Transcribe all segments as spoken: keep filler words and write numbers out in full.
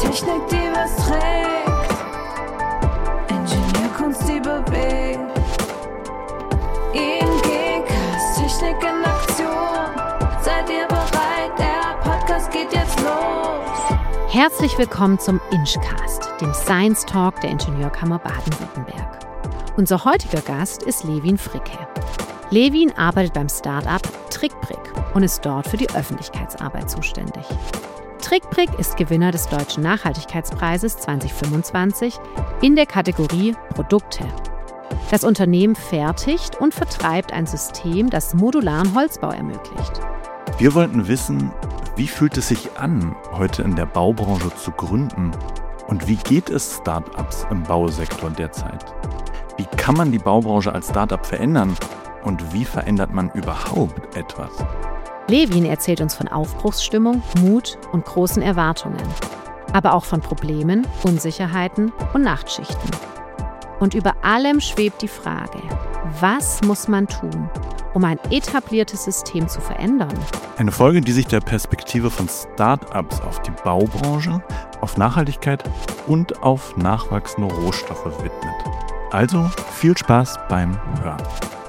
Technik, die was trägt. Ingenieurkunst, die bewegt. I N G-Cast, Technik in Aktion. Seid ihr bereit? Der Podcast geht jetzt los. Herzlich willkommen zum Inchcast, dem Science Talk der Ingenieurkammer Baden-Württemberg. Unser heutiger Gast ist Levin Fricke. Levin arbeitet beim Start-up TrickBrick und ist dort für die Öffentlichkeitsarbeit zuständig. TrickBrick ist Gewinner des Deutschen Nachhaltigkeitspreises zwanzig fünfundzwanzig in der Kategorie Produkte. Das Unternehmen fertigt und vertreibt ein System, das modularen Holzbau ermöglicht. Wir wollten wissen, wie fühlt es sich an, heute in der Baubranche zu gründen? Und wie geht es Start-ups im Bausektor derzeit? Wie kann man die Baubranche als Start-up verändern? Und wie verändert man überhaupt etwas? Levin erzählt uns von Aufbruchsstimmung, Mut und großen Erwartungen. Aber auch von Problemen, Unsicherheiten und Nachtschichten. Und über allem schwebt die Frage, was muss man tun, um ein etabliertes System zu verändern? Eine Folge, die sich der Perspektive von Start-ups auf die Baubranche, auf Nachhaltigkeit und auf nachwachsende Rohstoffe widmet. Also viel Spaß beim Hören.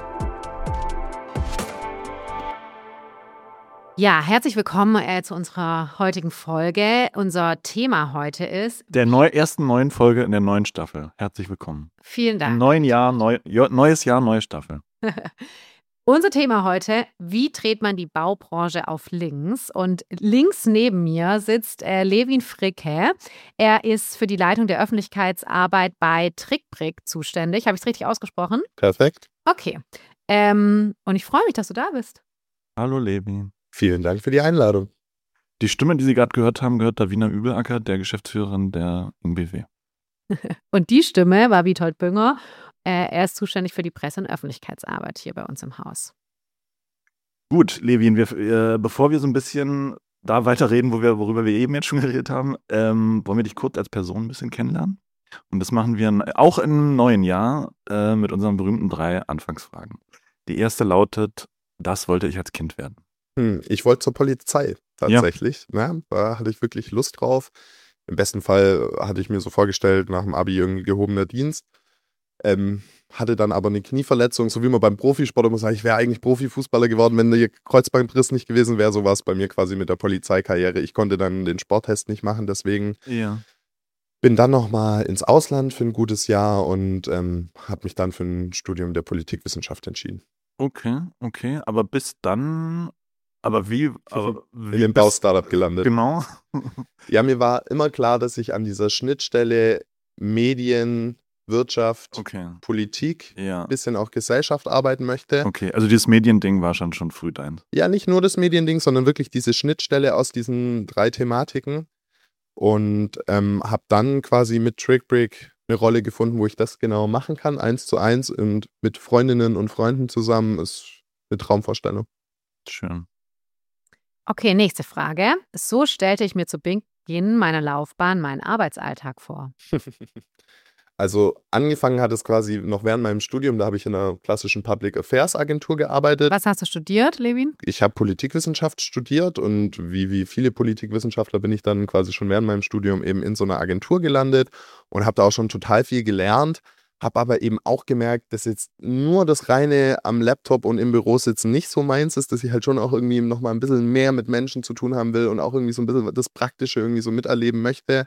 Ja, herzlich willkommen äh, zu unserer heutigen Folge. Unser Thema heute ist... Der neu, ersten neuen Folge in der neuen Staffel. Herzlich willkommen. Vielen Dank. Im neuen Jahr, neu, neues Jahr, neue Staffel. Unser Thema heute, wie dreht man die Baubranche auf links? Und links neben mir sitzt äh, Levin Fricke. Er ist für die Leitung der Öffentlichkeitsarbeit bei TrickBrick zuständig. Habe ich es richtig ausgesprochen? Perfekt. Okay. Ähm, und ich freue mich, dass du da bist. Hallo Levin. Vielen Dank für die Einladung. Die Stimme, die Sie gerade gehört haben, gehört Davina Übelacker, der Geschäftsführerin der I N B W. Und die Stimme war Witold Bünger. Äh, er ist zuständig für die Presse- und Öffentlichkeitsarbeit hier bei uns im Haus. Gut, Levin, wir, äh, bevor wir so ein bisschen da weiterreden, wo wir, worüber wir eben jetzt schon geredet haben, ähm, wollen wir dich kurz als Person ein bisschen kennenlernen. Und das machen wir auch im neuen Jahr äh, mit unseren berühmten drei Anfangsfragen. Die erste lautet, das wollte ich als Kind werden. Hm, ich wollte zur Polizei tatsächlich. Ja. Ja, da hatte ich wirklich Lust drauf. Im besten Fall hatte ich mir so vorgestellt, nach dem Abi irgendwie gehobener Dienst. Ähm, hatte dann aber eine Knieverletzung, so wie man beim Profisport immer sagt, ich wäre eigentlich Profifußballer geworden, wenn der Kreuzbandriss nicht gewesen wäre. So war es bei mir quasi mit der Polizeikarriere. Ich konnte dann den Sporttest nicht machen, deswegen ja. bin dann nochmal ins Ausland für ein gutes Jahr und ähm, habe mich dann für ein Studium der Politikwissenschaft entschieden. Okay, okay, aber bis dann... Aber wie? Aber wie in dem Baustartup gelandet. Genau. Ja, mir war immer klar, dass ich an dieser Schnittstelle Medien, Wirtschaft, okay. Politik, ja. bisschen auch Gesellschaft arbeiten möchte. Okay, also dieses Mediending war schon, schon früh dein. Ja, nicht nur das Mediending, sondern wirklich diese Schnittstelle aus diesen drei Thematiken. Und ähm, habe dann quasi mit TrickBrick eine Rolle gefunden, wo ich das genau machen kann, eins zu eins und mit Freundinnen und Freunden zusammen. Ist eine Traumvorstellung. Schön. Okay, nächste Frage. So stellte ich mir zu Beginn meiner Laufbahn meinen Arbeitsalltag vor. Also angefangen hat es quasi noch während meinem Studium, da habe ich in einer klassischen Public Affairs Agentur gearbeitet. Was hast du studiert, Levin? Ich habe Politikwissenschaft studiert und wie, wie viele Politikwissenschaftler bin ich dann quasi schon während meinem Studium eben in so einer Agentur gelandet und habe da auch schon total viel gelernt. Habe aber eben auch gemerkt, dass jetzt nur das reine am Laptop und im Büro sitzen nicht so meins ist, dass ich halt schon auch irgendwie nochmal ein bisschen mehr mit Menschen zu tun haben will und auch irgendwie so ein bisschen das Praktische irgendwie so miterleben möchte.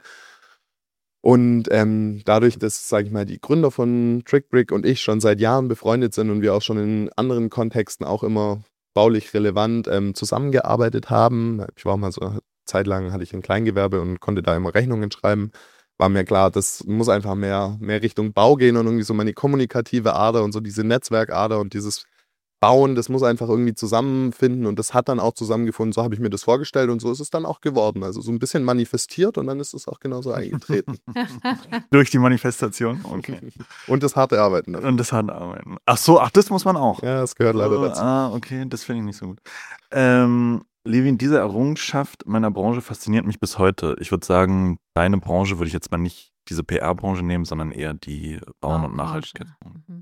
Und ähm, dadurch, dass, sage ich mal, die Gründer von TrickBrick und ich schon seit Jahren befreundet sind und wir auch schon in anderen Kontexten auch immer baulich relevant ähm, zusammengearbeitet haben. Ich war mal so eine Zeit lang, hatte ich ein Kleingewerbe und konnte da immer Rechnungen schreiben. War mir klar, das muss einfach mehr, mehr Richtung Bau gehen und irgendwie so meine kommunikative Ader und so diese Netzwerkader und dieses Bauen, das muss einfach irgendwie zusammenfinden und das hat dann auch zusammengefunden, so habe ich mir das vorgestellt und so ist es dann auch geworden. Also so ein bisschen manifestiert und dann ist es auch genauso eingetreten. Durch die Manifestation? Okay. Und das harte Arbeiten. Und das harte Arbeiten. Ach so, ach, das muss man auch. Ja, das gehört leider oh, dazu. Ah, okay, das finde ich nicht so gut. Ähm, Levin, diese Errungenschaft meiner Branche fasziniert mich bis heute. Ich würde sagen, deine Branche würde ich jetzt mal nicht diese P R-Branche nehmen, sondern eher die Bauen- und Nachhaltigkeitsbranche. Mhm.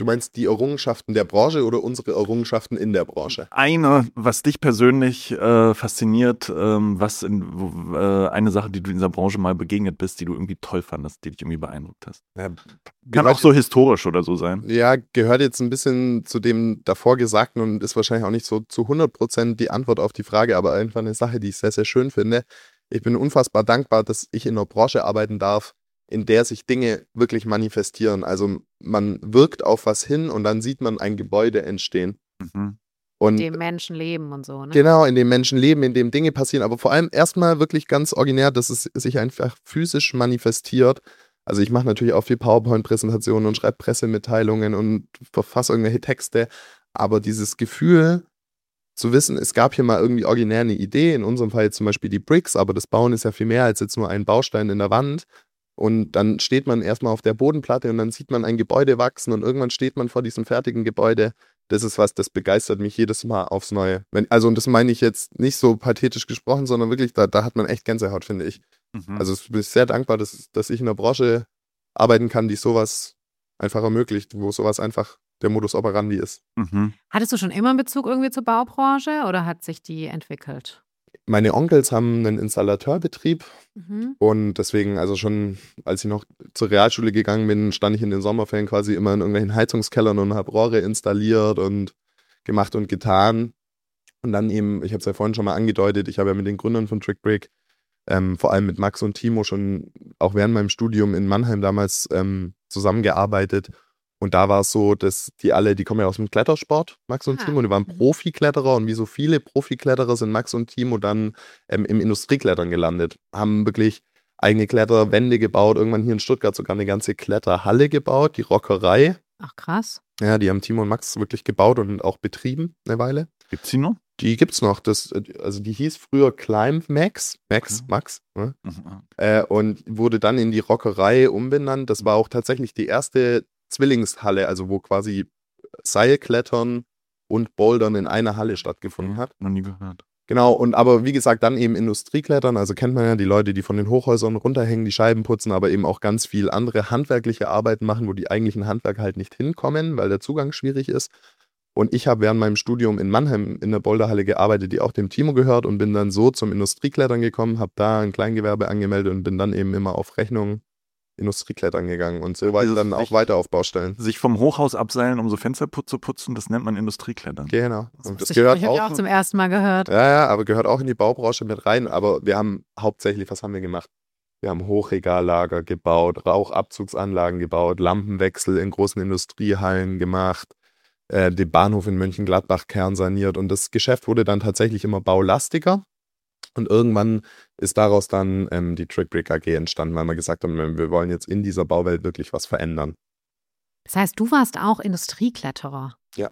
Du meinst die Errungenschaften der Branche oder unsere Errungenschaften in der Branche? Eine, was dich persönlich äh, fasziniert, ähm, was in, wo, äh, eine Sache, die du in dieser Branche mal begegnet bist, die du irgendwie toll fandest, die dich irgendwie beeindruckt hast. Ja, Kann auch so historisch oder so sein. Ja, gehört jetzt ein bisschen zu dem davor Gesagten und ist wahrscheinlich auch nicht so zu hundert Prozent die Antwort auf die Frage, aber einfach eine Sache, die ich sehr, sehr schön finde. Ich bin unfassbar dankbar, dass ich in einer Branche arbeiten darf, in der sich Dinge wirklich manifestieren. Also man wirkt auf was hin und dann sieht man ein Gebäude entstehen. Mhm. In dem Menschen leben und so, ne? Genau, in dem Menschen leben, in dem Dinge passieren, aber vor allem erstmal wirklich ganz originär, dass es sich einfach physisch manifestiert. Also ich mache natürlich auch viel PowerPoint-Präsentationen und schreibe Pressemitteilungen und verfasse irgendwelche Texte, aber dieses Gefühl zu wissen, es gab hier mal irgendwie originär eine Idee, in unserem Fall jetzt zum Beispiel die Bricks, aber das Bauen ist ja viel mehr als jetzt nur ein Baustein in der Wand. Und dann steht man erstmal auf der Bodenplatte und dann sieht man ein Gebäude wachsen und irgendwann steht man vor diesem fertigen Gebäude. Das ist was, das begeistert mich jedes Mal aufs Neue. Wenn, also, und das meine ich jetzt nicht so pathetisch gesprochen, sondern wirklich, da, da hat man echt Gänsehaut, finde ich. Mhm. Also, ich bin sehr dankbar, dass, dass ich in einer Branche arbeiten kann, die sowas einfach ermöglicht, wo sowas einfach der Modus operandi ist. Mhm. Hattest du schon immer einen Bezug irgendwie zur Baubranche oder hat sich die entwickelt? Meine Onkels haben einen Installateurbetrieb Mhm. und deswegen, also schon als ich noch zur Realschule gegangen bin, stand ich in den Sommerferien quasi immer in irgendwelchen Heizungskellern und habe Rohre installiert und gemacht und getan. Und dann eben, ich habe es ja vorhin schon mal angedeutet, ich habe ja mit den Gründern von TrickBrick, ähm, vor allem mit Max und Timo schon auch während meinem Studium in Mannheim damals ähm, zusammengearbeitet. Und da war es so, dass die alle, die kommen ja aus dem Klettersport, Max und Ah. Timo, die waren Mhm. Profikletterer und wie so viele Profikletterer sind Max und Timo dann ähm, im Industrieklettern gelandet. Haben wirklich eigene Kletterwände gebaut, irgendwann hier in Stuttgart sogar eine ganze Kletterhalle gebaut, die Rockerei. Ach krass. Ja, die haben Timo und Max wirklich gebaut und auch betrieben eine Weile. Gibt's die noch? Die gibt's noch. Das, also die hieß früher Climb Max, Max, Okay. Max, ne? Mhm. äh, und wurde dann in die Rockerei umbenannt. Das war auch tatsächlich die erste Zwillingshalle, also wo quasi Seilklettern und Bouldern in einer Halle stattgefunden hat. Noch nie gehört. Genau, und aber wie gesagt, dann eben Industrieklettern, also kennt man ja die Leute, die von den Hochhäusern runterhängen, die Scheiben putzen, aber eben auch ganz viel andere handwerkliche Arbeiten machen, wo die eigentlichen Handwerker halt nicht hinkommen, weil der Zugang schwierig ist. Und ich habe während meinem Studium in Mannheim in der Boulderhalle gearbeitet, die auch dem Timo gehört und bin dann so zum Industrieklettern gekommen, habe da ein Kleingewerbe angemeldet und bin dann eben immer auf Rechnung Industrieklettern gegangen und so war ich Dieses dann auch sich- weiter auf Baustellen. Sich vom Hochhaus abseilen, um so Fenster put- zu putzen, das nennt man Industrieklettern. Genau. Und das ich gehört ich habe auch, auch zum ersten Mal gehört. ja, ja, aber gehört auch in die Baubranche mit rein. Aber wir haben hauptsächlich, was haben wir gemacht? Wir haben Hochregallager gebaut, Rauchabzugsanlagen gebaut, Lampenwechsel in großen Industriehallen gemacht, äh, den Bahnhof in Mönchengladbach kernsaniert und das Geschäft wurde dann tatsächlich immer baulastiger. Und irgendwann ist daraus dann ähm, die TrickBrick A G entstanden, weil wir gesagt haben, wir wollen jetzt in dieser Bauwelt wirklich was verändern. Das heißt, du warst auch Industriekletterer. Ja.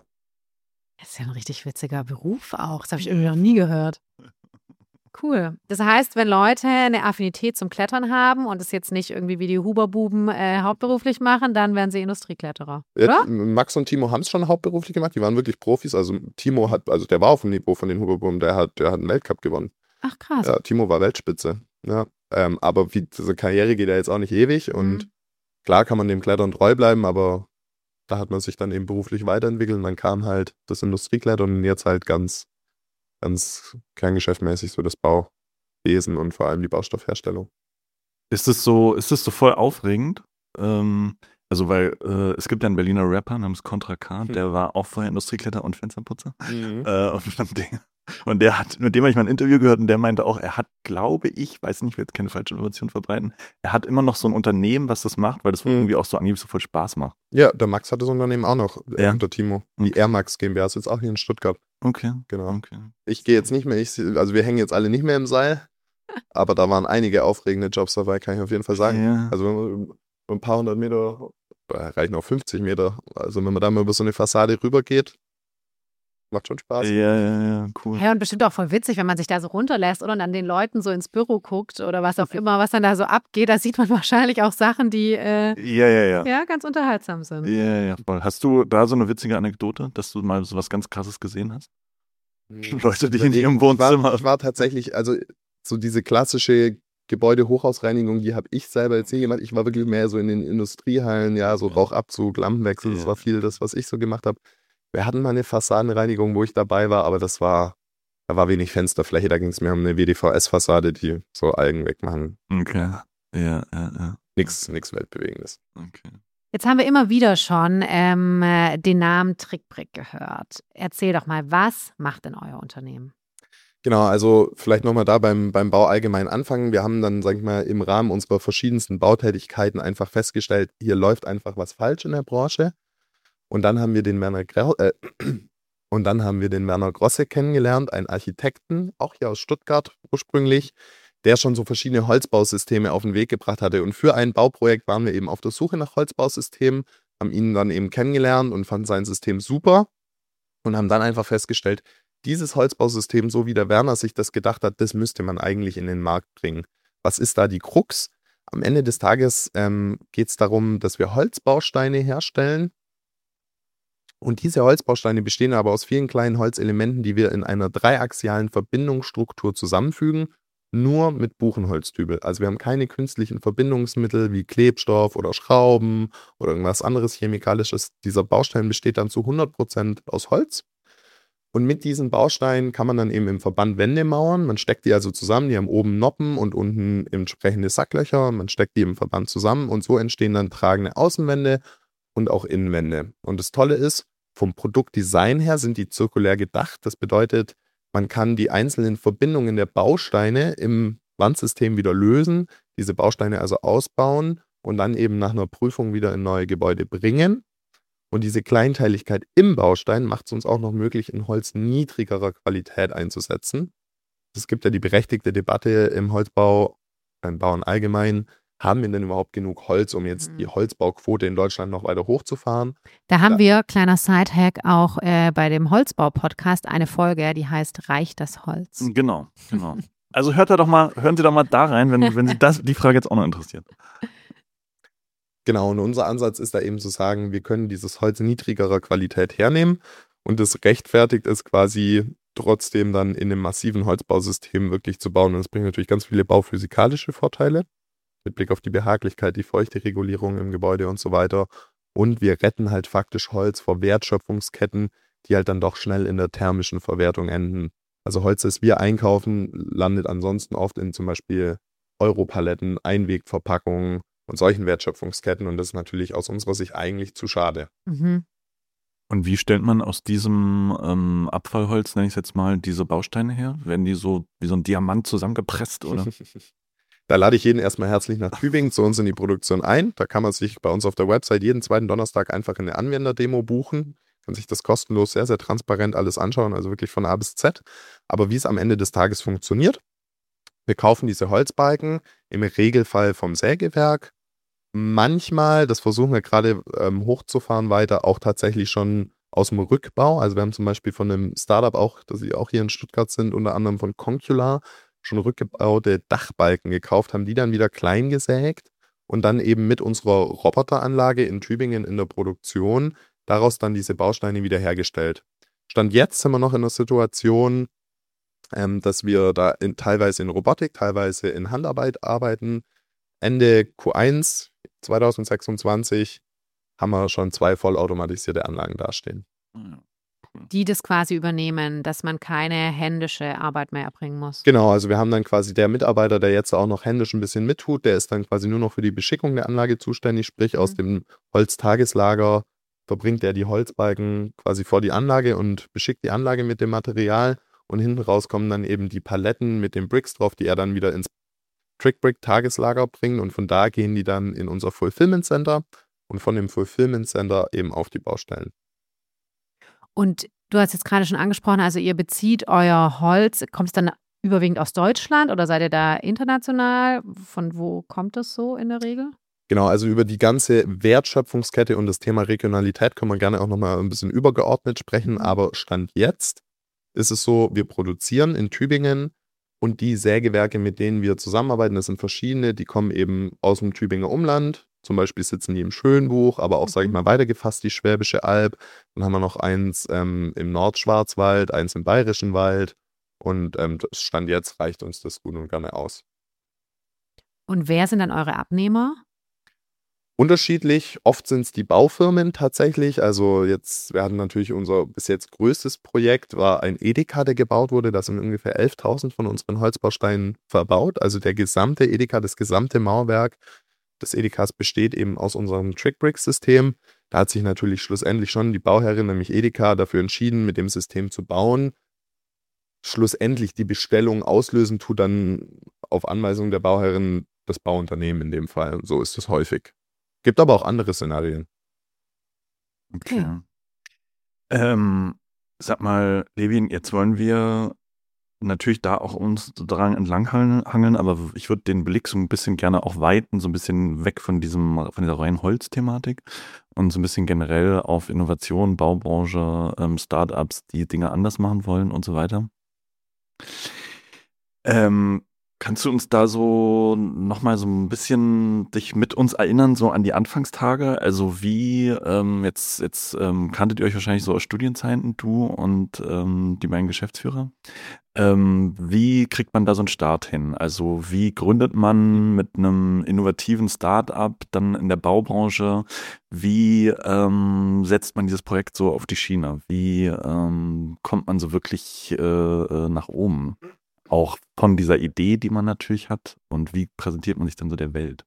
Das ist ja ein richtig witziger Beruf auch. Das habe ich irgendwie noch nie gehört. Cool. Das heißt, wenn Leute eine Affinität zum Klettern haben und es jetzt nicht irgendwie wie die Huberbuben äh, hauptberuflich machen, dann werden sie Industriekletterer, Ja, oder? Max und Timo haben es schon hauptberuflich gemacht, die waren wirklich Profis. Also Timo hat, also der war auf dem Niveau von den Huberbuben, der hat, der hat einen Weltcup gewonnen. Ach krass. Ja, Timo war Weltspitze. Ja, ähm, aber wie, diese Karriere geht ja jetzt auch nicht ewig und Mhm. klar kann man dem Klettern treu bleiben, aber da hat man sich dann eben beruflich weiterentwickelt und dann kam halt das Industrieklettern und jetzt halt ganz, ganz kerngeschäftmäßig so das Bauwesen und vor allem die Baustoffherstellung. Ist es so, ist es so voll aufregend? Ähm, also, weil äh, es gibt ja einen Berliner Rapper namens Contra K, Hm. der war auch vorher Industriekletter und Fensterputzer. Mhm. Äh, und, von dem, und der hat, mit dem habe ich mal ein Interview gehört und der meinte auch, er hat, glaube ich, weiß nicht, ich will jetzt keine falsche Information verbreiten, er hat immer noch so ein Unternehmen, was das macht, weil das Mhm. irgendwie auch so angeblich so voll Spaß macht. Ja, der Max hat das Unternehmen auch noch, äh, Ja. unter Timo. Die Okay. Air Max GmbH ist jetzt auch hier in Stuttgart. Okay, Genau. okay. Ich gehe jetzt nicht mehr, ich, also wir hängen jetzt alle nicht mehr im Seil, aber da waren einige aufregende Jobs dabei, kann ich auf jeden Fall sagen. Ja. Also wenn man ein paar hundert Meter, äh, reichen auch fünfzig Meter, also wenn man da mal über so eine Fassade rübergeht, macht schon Spaß. Ja, ja, ja, cool. Ja, und bestimmt auch voll witzig, wenn man sich da so runterlässt oder dann den Leuten so ins Büro guckt oder was auch immer, was dann da so abgeht. Da sieht man wahrscheinlich auch Sachen, die äh, Ja, ja, ja. ja ganz unterhaltsam sind. Ja, ja, voll. Hast du da so eine witzige Anekdote, dass du mal so was ganz Krasses gesehen hast? Leute, die in ihrem Ich war, Wohnzimmer. ich war tatsächlich, also so diese klassische Gebäude-Hochhausreinigung, die habe ich selber jetzt nie gemacht. Ich war wirklich mehr so in den Industriehallen, ja, so Rauchabzug, Lampenwechsel, das war viel das, was ich so gemacht habe. Wir hatten mal eine Fassadenreinigung, wo ich dabei war, aber das war, da war wenig Fensterfläche, da ging es mir um eine W D V S-Fassade, die so Algen wegmachen. Okay. Ja, ja, ja. Nichts, nichts Weltbewegendes. Okay. Jetzt haben wir immer wieder schon ähm, den Namen Trickbrick gehört. Erzähl doch mal, was macht denn euer Unternehmen? Genau, also vielleicht nochmal da beim, beim Bau allgemein anfangen. Wir haben dann, sag ich mal, im Rahmen unserer verschiedensten Bautätigkeiten einfach festgestellt, hier läuft einfach was falsch in der Branche. Und dann haben wir den Werner, Gre- äh, und dann haben wir den Werner Grosse kennengelernt, einen Architekten, auch hier aus Stuttgart ursprünglich, der schon so verschiedene Holzbausysteme auf den Weg gebracht hatte. Und für ein Bauprojekt waren wir eben auf der Suche nach Holzbausystemen, haben ihn dann eben kennengelernt und fanden sein System super und haben dann einfach festgestellt, dieses Holzbausystem, so wie der Werner sich das gedacht hat, das müsste man eigentlich in den Markt bringen. Was ist da die Krux? Am Ende des Tages ähm, geht es darum, dass wir Holzbausteine herstellen. Und diese Holzbausteine bestehen aber aus vielen kleinen Holzelementen, die wir in einer dreiaxialen Verbindungsstruktur zusammenfügen, nur mit Buchenholztübel. Also wir haben keine künstlichen Verbindungsmittel wie Klebstoff oder Schrauben oder irgendwas anderes Chemikalisches. Dieser Baustein besteht dann zu hundert Prozent aus Holz. Und mit diesen Bausteinen kann man dann eben im Verband Wände mauern. Man steckt die also zusammen, die haben oben Noppen und unten entsprechende Sacklöcher. Man steckt die im Verband zusammen und so entstehen dann tragende Außenwände und auch Innenwände. Und das Tolle ist, vom Produktdesign her sind die zirkulär gedacht. Das bedeutet, man kann die einzelnen Verbindungen der Bausteine im Wandsystem wieder lösen, diese Bausteine also ausbauen und dann eben nach einer Prüfung wieder in neue Gebäude bringen. Und diese Kleinteiligkeit im Baustein macht es uns auch noch möglich, in Holz niedrigerer Qualität einzusetzen. Es gibt ja die berechtigte Debatte im Holzbau, beim Bauen allgemein, haben wir denn überhaupt genug Holz, um jetzt die Holzbauquote in Deutschland noch weiter hochzufahren? Da haben Ja. wir, kleiner Sidehack, auch äh, bei dem Holzbau-Podcast eine Folge, die heißt Reicht das Holz? Genau, genau. Also hört da doch mal, hören Sie doch mal da rein, wenn, wenn Sie das, die Frage jetzt auch noch interessiert. Genau, und unser Ansatz ist da eben zu sagen, wir können dieses Holz niedrigerer Qualität hernehmen und das rechtfertigt es quasi trotzdem dann in einem massiven Holzbausystem wirklich zu bauen. Und das bringt natürlich ganz viele bauphysikalische Vorteile mit Blick auf die Behaglichkeit, die Feuchteregulierung im Gebäude und so weiter. Und wir retten halt faktisch Holz vor Wertschöpfungsketten, die halt dann doch schnell in der thermischen Verwertung enden. Also Holz, das wir einkaufen, landet ansonsten oft in zum Beispiel Europaletten, Einwegverpackungen und solchen Wertschöpfungsketten. Und das ist natürlich aus unserer Sicht eigentlich zu schade. Mhm. Und wie stellt man aus diesem ähm, Abfallholz, nenne ich es jetzt mal, diese Bausteine her? Werden die so wie so ein Diamant zusammengepresst, oder? Da lade ich jeden erstmal herzlich nach Tübingen zu uns in die Produktion ein. Da kann man sich bei uns auf der Website jeden zweiten Donnerstag einfach in eine Anwenderdemo buchen. Kann sich das kostenlos, sehr, sehr transparent alles anschauen, also wirklich von A bis Z. Aber wie es am Ende des Tages funktioniert, wir kaufen diese Holzbalken im Regelfall vom Sägewerk. Manchmal, das versuchen wir gerade ähm, hochzufahren weiter, auch tatsächlich schon aus dem Rückbau. Also wir haben zum Beispiel von einem Startup auch, das sie auch hier in Stuttgart sind, unter anderem von Concular, schon rückgebaute Dachbalken gekauft, haben die dann wieder klein gesägt und dann eben mit unserer Roboteranlage in Tübingen in der Produktion daraus dann diese Bausteine wieder hergestellt. Stand jetzt sind wir noch in der Situation, ähm, dass wir da in, teilweise in Robotik, teilweise in Handarbeit arbeiten. Ende Q eins zwanzig sechsundzwanzig haben wir schon zwei vollautomatisierte Anlagen dastehen. Die das quasi übernehmen, dass man keine händische Arbeit mehr erbringen muss. Genau, also wir haben dann quasi der Mitarbeiter, der jetzt auch noch händisch ein bisschen mittut, der ist dann quasi nur noch für die Beschickung der Anlage zuständig, sprich aus dem Holztageslager verbringt er die Holzbalken quasi vor die Anlage und beschickt die Anlage mit dem Material und hinten raus kommen dann eben die Paletten mit den Bricks drauf, die er dann wieder ins Trickbrick-Tageslager bringt und von da gehen die dann in unser Fulfillment Center und von dem Fulfillment Center eben auf die Baustellen. Und du hast jetzt gerade schon angesprochen, also ihr bezieht euer Holz, kommt es dann überwiegend aus Deutschland oder seid ihr da international? Von wo kommt das so in der Regel? Genau, also über die ganze Wertschöpfungskette und das Thema Regionalität können wir gerne auch nochmal ein bisschen übergeordnet sprechen, aber Stand jetzt ist es so, wir produzieren in Tübingen und die Sägewerke, mit denen wir zusammenarbeiten, das sind verschiedene, die kommen eben aus dem Tübinger Umland. Zum Beispiel sitzen die im Schönbuch, aber auch, sage ich mal, weitergefasst die Schwäbische Alb. Dann haben wir noch eins ähm, im Nordschwarzwald, eins im Bayerischen Wald. Und ähm, Stand jetzt reicht uns das gut und gerne aus. Und wer sind dann eure Abnehmer? Unterschiedlich, oft sind es die Baufirmen tatsächlich. Also jetzt, wir hatten natürlich unser bis jetzt größtes Projekt, war ein Edeka, der gebaut wurde. Da sind ungefähr elftausend von unseren Holzbausteinen verbaut. Also der gesamte Edeka, das gesamte Mauerwerk des Edekas besteht eben aus unserem Trickbrick-System. Da hat sich natürlich schlussendlich schon die Bauherrin, nämlich Edeka, dafür entschieden, mit dem System zu bauen. Schlussendlich die Bestellung auslösen tut dann auf Anweisung der Bauherrin das Bauunternehmen in dem Fall. So ist es häufig. Gibt aber auch andere Szenarien. Okay. okay. Ähm, sag mal, Levin, jetzt wollen wir natürlich da auch uns dran entlanghangeln, aber ich würde den Blick so ein bisschen gerne auch weiten, so ein bisschen weg von diesem, von dieser reinen Holzthematik und so ein bisschen generell auf Innovation, Baubranche, ähm, Startups, die Dinge anders machen wollen und so weiter. Ähm, Kannst du uns da so nochmal so ein bisschen dich mit uns erinnern, so an die Anfangstage? Also wie, ähm, jetzt, jetzt ähm, kanntet ihr euch wahrscheinlich so aus Studienzeiten, du und ähm, die beiden Geschäftsführer. Ähm, wie kriegt man da so einen Start hin? Also wie gründet man mit einem innovativen Start-up dann in der Baubranche? Wie ähm, setzt man dieses Projekt so auf die Schiene? Wie ähm, kommt man so wirklich äh, äh, nach oben? Auch von dieser Idee, die man natürlich hat, und wie präsentiert man sich dann so der Welt?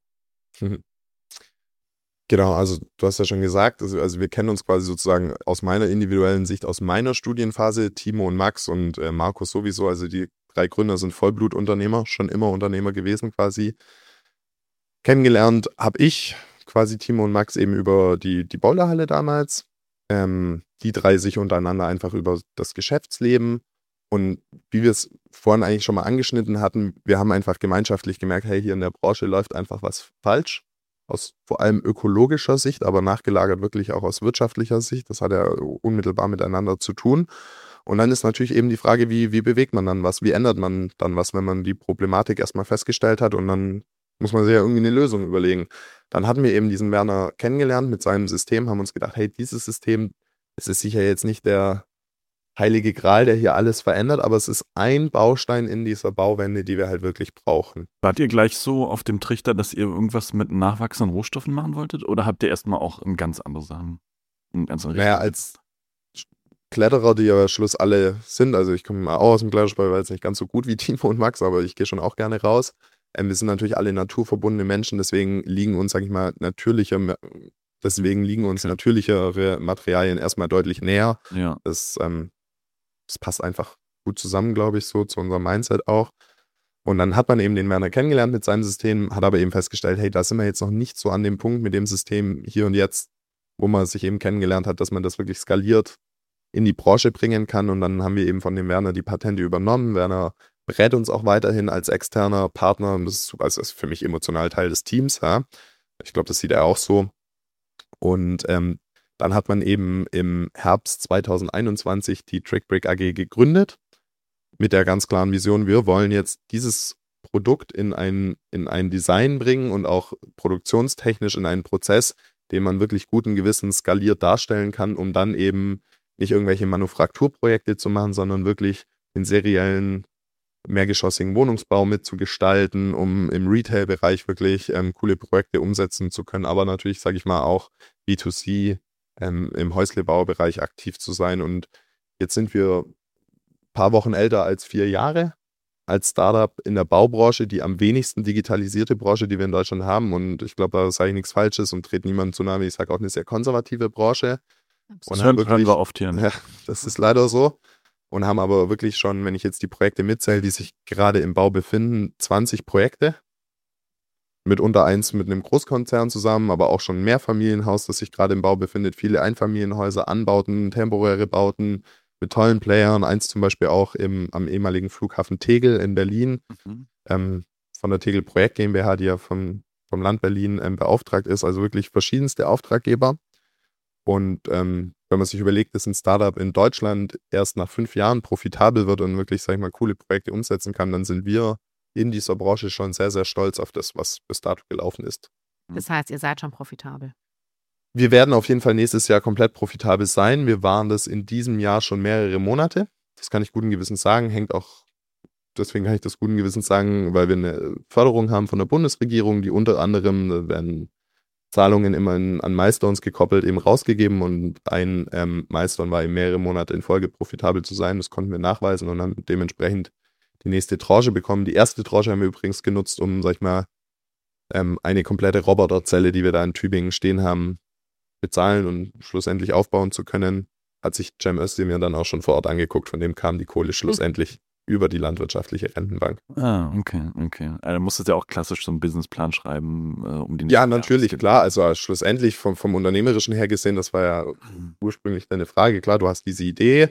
Genau, also du hast ja schon gesagt, also, also wir kennen uns quasi sozusagen aus meiner individuellen Sicht, aus meiner Studienphase, Timo und Max und äh, Markus sowieso, also die drei Gründer sind Vollblutunternehmer, schon immer Unternehmer gewesen quasi. Kennengelernt habe ich quasi Timo und Max eben über die, die Boulderhalle damals. Ähm, die drei sich untereinander einfach über das Geschäftsleben. Und wie wir es vorhin eigentlich schon mal angeschnitten hatten, wir haben einfach gemeinschaftlich gemerkt, hey, hier in der Branche läuft einfach was falsch. Aus vor allem ökologischer Sicht, aber nachgelagert wirklich auch aus wirtschaftlicher Sicht. Das hat ja unmittelbar miteinander zu tun. Und dann ist natürlich eben die Frage, wie, wie bewegt man dann was? Wie ändert man dann was, wenn man die Problematik erstmal festgestellt hat? Und dann muss man sich ja irgendwie eine Lösung überlegen. Dann hatten wir eben diesen Werner kennengelernt mit seinem System, haben uns gedacht, hey, dieses System, es ist sicher jetzt nicht der heilige Gral, der hier alles verändert, aber es ist ein Baustein in dieser Bauwende, die wir halt wirklich brauchen. Wart ihr gleich so auf dem Trichter, dass ihr irgendwas mit nachwachsenden Rohstoffen machen wolltet? Oder habt ihr erstmal auch in ganz andere Sachen? In ganz andere naja, als Kletterer, die ja Schluss alle sind, also ich komme mal auch aus dem Klettersport, war jetzt nicht ganz so gut wie Timo und Max, aber ich gehe schon auch gerne raus. Ähm, wir sind natürlich alle naturverbundene Menschen, deswegen liegen uns, sag ich mal, natürliche, deswegen liegen uns okay. natürlichere Materialien erstmal deutlich näher. Ja. Das ähm, Das passt einfach gut zusammen, glaube ich, so zu unserem Mindset auch. Und dann hat man eben den Werner kennengelernt mit seinem System, hat aber eben festgestellt, hey, da sind wir jetzt noch nicht so an dem Punkt mit dem System hier und jetzt, wo man sich eben kennengelernt hat, dass man das wirklich skaliert in die Branche bringen kann. Und dann haben wir eben von dem Werner die Patente übernommen. Werner berät uns auch weiterhin als externer Partner. Das ist, also das ist für mich emotional Teil des Teams. Ja? Ich glaube, das sieht er auch so. Und ähm, Dann hat man eben im Herbst zweitausendeinundzwanzig die Trickbrick A G gegründet mit der ganz klaren Vision, wir wollen jetzt dieses Produkt in ein, in ein Design bringen und auch produktionstechnisch in einen Prozess, den man wirklich guten Gewissens skaliert darstellen kann, um dann eben nicht irgendwelche Manufakturprojekte zu machen, sondern wirklich den seriellen mehrgeschossigen Wohnungsbau mitzugestalten, um im Retail-Bereich wirklich ähm, coole Projekte umsetzen zu können, aber natürlich, sage ich mal, auch B zwei C Ähm, im Häuslebaubereich aktiv zu sein. Und jetzt sind wir ein paar Wochen älter als vier Jahre als Startup in der Baubranche, die am wenigsten digitalisierte Branche, die wir in Deutschland haben. Und ich glaube, da sage ich nichts Falsches und trete niemandem zu nahe. Ich sage auch eine sehr konservative Branche. Das hören, wirklich, hören wir oft hier. Ne? Ja, das ist leider so. Und haben aber wirklich schon, wenn ich jetzt die Projekte mitzähle, die sich gerade im Bau befinden, zwanzig Projekte. Mitunter eins mit einem Großkonzern zusammen, aber auch schon ein Mehrfamilienhaus, das sich gerade im Bau befindet. Viele Einfamilienhäuser, Anbauten, temporäre Bauten mit tollen Playern. Eins zum Beispiel auch im, am ehemaligen Flughafen Tegel in Berlin. Mhm. Ähm, von der Tegel Projekt GmbH, die ja vom, vom Land Berlin ähm, beauftragt ist. Also wirklich verschiedenste Auftraggeber. Und ähm, wenn man sich überlegt, dass ein Startup in Deutschland erst nach fünf Jahren profitabel wird und wirklich, sag ich mal, coole Projekte umsetzen kann, dann sind wir in dieser Branche schon sehr, sehr stolz auf das, was bis dato gelaufen ist. Das heißt, ihr seid schon profitabel? Wir werden auf jeden Fall nächstes Jahr komplett profitabel sein. Wir waren das in diesem Jahr schon mehrere Monate. Das kann ich guten Gewissens sagen. Hängt auch deswegen kann ich das guten Gewissens sagen, weil wir eine Förderung haben von der Bundesregierung, die unter anderem, da werden Zahlungen immer in, an Milestones gekoppelt, eben rausgegeben und ein ähm, Milestone war eben mehrere Monate in Folge profitabel zu sein. Das konnten wir nachweisen und haben dementsprechend die nächste Tranche bekommen. Die erste Tranche haben wir übrigens genutzt, um, sag ich mal, ähm, eine komplette Roboterzelle, die wir da in Tübingen stehen haben, bezahlen und schlussendlich aufbauen zu können. Hat sich Cem Özdemir dann auch schon vor Ort angeguckt, von dem kam die Kohle schlussendlich mhm. über die landwirtschaftliche Rentenbank. Ah, okay, okay. Also, dann musstest du ja auch klassisch so einen Businessplan schreiben, äh, um den... Ja, natürlich, klar. Also schlussendlich vom, vom Unternehmerischen her gesehen, das war ja mhm. ursprünglich deine Frage. Klar, du hast diese Idee,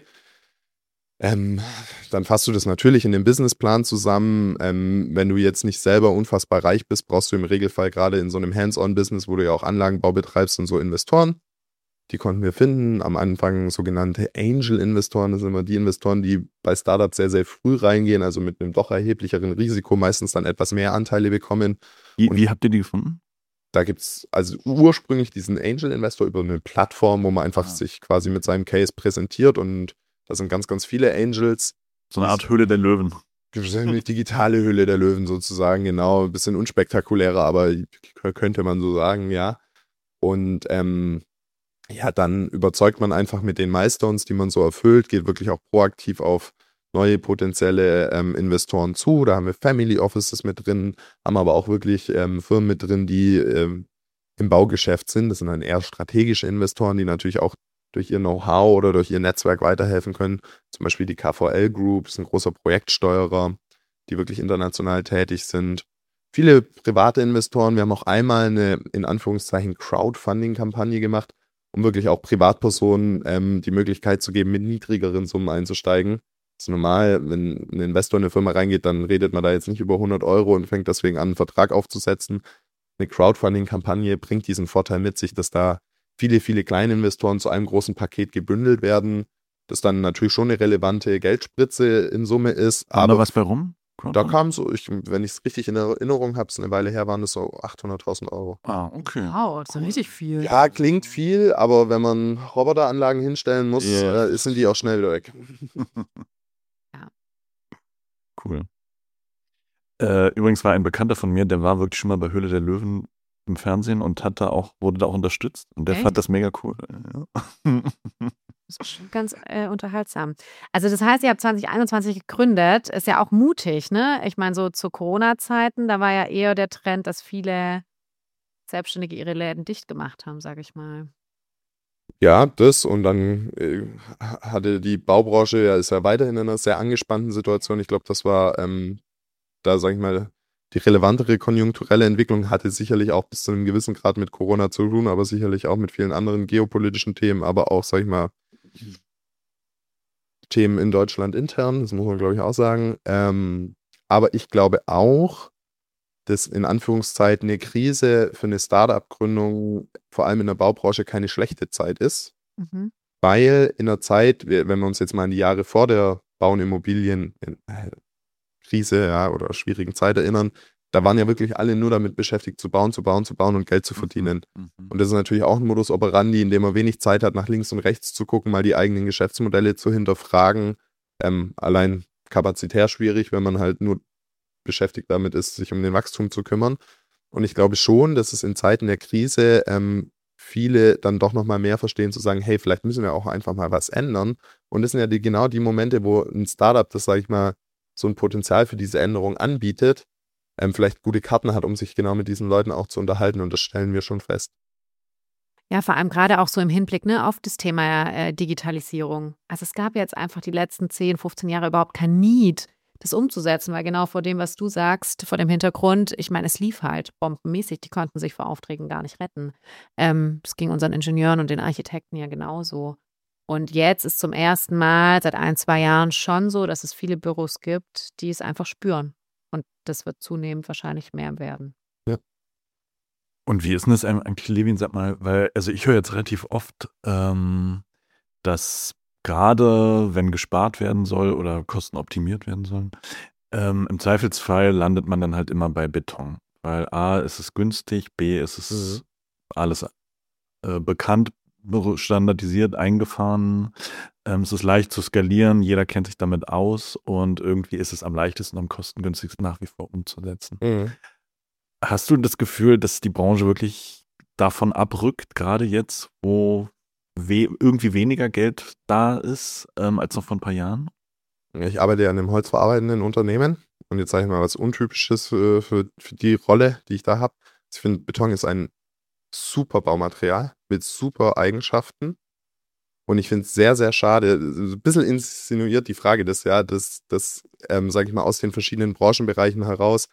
ähm, dann fasst du das natürlich in den Businessplan zusammen. Ähm, wenn du jetzt nicht selber unfassbar reich bist, brauchst du im Regelfall gerade in so einem Hands-on-Business, wo du ja auch Anlagenbau betreibst und so Investoren. Die konnten wir finden. Am Anfang sogenannte Angel-Investoren. Das sind immer die Investoren, die bei Startups sehr, sehr früh reingehen, also mit einem doch erheblicheren Risiko, meistens dann etwas mehr Anteile bekommen. Wie, wie habt ihr die gefunden? Da gibt es also ursprünglich diesen Angel-Investor über eine Plattform, wo man einfach ah. sich quasi mit seinem Case präsentiert und da sind ganz, ganz viele Angels. So eine Art Höhle der Löwen. Eine digitale Höhle der Löwen sozusagen, genau. Ein bisschen unspektakulärer, aber könnte man so sagen, ja. Und ähm, ja, dann überzeugt man einfach mit den Milestones, die man so erfüllt, geht wirklich auch proaktiv auf neue potenzielle ähm, Investoren zu. Da haben wir Family Offices mit drin, haben aber auch wirklich ähm, Firmen mit drin, die ähm, im Baugeschäft sind. Das sind dann eher strategische Investoren, die natürlich auch durch ihr Know-how oder durch ihr Netzwerk weiterhelfen können. Zum Beispiel die K V L Group, ist ein großer Projektsteuerer, die wirklich international tätig sind. Viele private Investoren. Wir haben auch einmal eine, in Anführungszeichen, Crowdfunding-Kampagne gemacht, um wirklich auch Privatpersonen ähm, die Möglichkeit zu geben, mit niedrigeren Summen einzusteigen. Das ist normal, wenn ein Investor in eine Firma reingeht, dann redet man da jetzt nicht über hundert Euro und fängt deswegen an, einen Vertrag aufzusetzen. Eine Crowdfunding-Kampagne bringt diesen Vorteil mit sich, dass da viele, viele kleine Investoren zu einem großen Paket gebündelt werden, das dann natürlich schon eine relevante Geldspritze in Summe ist. Aber was bei rum? Da kam so, ich, wenn ich es richtig in Erinnerung habe, es eine Weile her, waren das so achthunderttausend Euro. Ah, okay. Wow, das ist richtig viel. Ja, klingt viel, aber wenn man Roboteranlagen hinstellen muss, yeah. äh, sind die auch schnell weg. Ja. Cool. Äh, übrigens war ein Bekannter von mir, der war wirklich schon mal bei Höhle der Löwen im Fernsehen und hat da auch, wurde da auch unterstützt und der Echt? fand das mega cool. Ja. Das ist bestimmt ganz äh, unterhaltsam. Also das heißt, ihr habt zwanzig einundzwanzig gegründet, ist ja auch mutig, ne? Ich meine, so zu Corona-Zeiten, da war ja eher der Trend, dass viele Selbstständige ihre Läden dicht gemacht haben, sage ich mal. Ja, das und dann äh, hatte die Baubranche, ja, ist ja weiterhin in einer sehr angespannten Situation. Ich glaube, das war ähm, da, sage ich mal, die relevantere konjunkturelle Entwicklung hatte sicherlich auch bis zu einem gewissen Grad mit Corona zu tun, aber sicherlich auch mit vielen anderen geopolitischen Themen, aber auch, sag ich mal, Themen in Deutschland intern, das muss man, glaube ich, auch sagen. Ähm, aber ich glaube auch, dass in Anführungszeichen eine Krise für eine Startup-Gründung, vor allem in der Baubranche, keine schlechte Zeit ist, Mhm. weil in der Zeit, wenn wir uns jetzt mal an die Jahre vor der Bau- und Immobilienkrise ja, oder schwierigen Zeit erinnern, da waren ja wirklich alle nur damit beschäftigt, zu bauen, zu bauen, zu bauen und Geld zu verdienen. Mhm. Und das ist natürlich auch ein Modus operandi, in dem man wenig Zeit hat, nach links und rechts zu gucken, mal die eigenen Geschäftsmodelle zu hinterfragen. Ähm, allein kapazitär schwierig, wenn man halt nur beschäftigt damit ist, sich um den Wachstum zu kümmern. Und ich glaube schon, dass es in Zeiten der Krise ähm, viele dann doch nochmal mehr verstehen, zu sagen, hey, vielleicht müssen wir auch einfach mal was ändern. Und das sind ja die, genau die Momente, wo ein Startup, das, sage ich mal, so ein Potenzial für diese Änderung anbietet, ähm, vielleicht gute Karten hat, um sich genau mit diesen Leuten auch zu unterhalten. Und das stellen wir schon fest. Ja, vor allem gerade auch so im Hinblick, ne, auf das Thema äh, Digitalisierung. Also es gab jetzt einfach die letzten zehn, fünfzehn Jahre überhaupt kein Need, das umzusetzen, weil genau vor dem, was du sagst, vor dem Hintergrund, ich meine, es lief halt bombenmäßig, die konnten sich vor Aufträgen gar nicht retten. Ähm, das ging unseren Ingenieuren und den Architekten ja genauso. Und jetzt ist zum ersten Mal seit ein, zwei Jahren schon so, dass es viele Büros gibt, die es einfach spüren. Und das wird zunehmend wahrscheinlich mehr werden. Und wie ist denn das eigentlich, Levin, sag mal, weil, also ich höre jetzt relativ oft, ähm, dass gerade wenn gespart werden soll oder Kosten optimiert werden sollen, ähm, im Zweifelsfall landet man dann halt immer bei Beton. Weil A, ist es günstig, B, ist es Mhm. alles äh, bekannt, standardisiert eingefahren. Ähm, es ist leicht zu skalieren, jeder kennt sich damit aus und irgendwie ist es am leichtesten und am kostengünstigsten nach wie vor umzusetzen. Mhm. Hast du das Gefühl, dass die Branche wirklich davon abrückt, gerade jetzt, wo we- irgendwie weniger Geld da ist ähm, als noch vor ein paar Jahren? Ich arbeite ja in einem holzverarbeitenden Unternehmen und jetzt sage ich mal was Untypisches für, für, für die Rolle, die ich da habe. Ich finde, Beton ist ein super Baumaterial mit super Eigenschaften und ich finde es sehr, sehr schade, ein bisschen insinuiert die Frage, dass ja, dass, dass ähm, sage ich mal, aus den verschiedenen Branchenbereichen heraus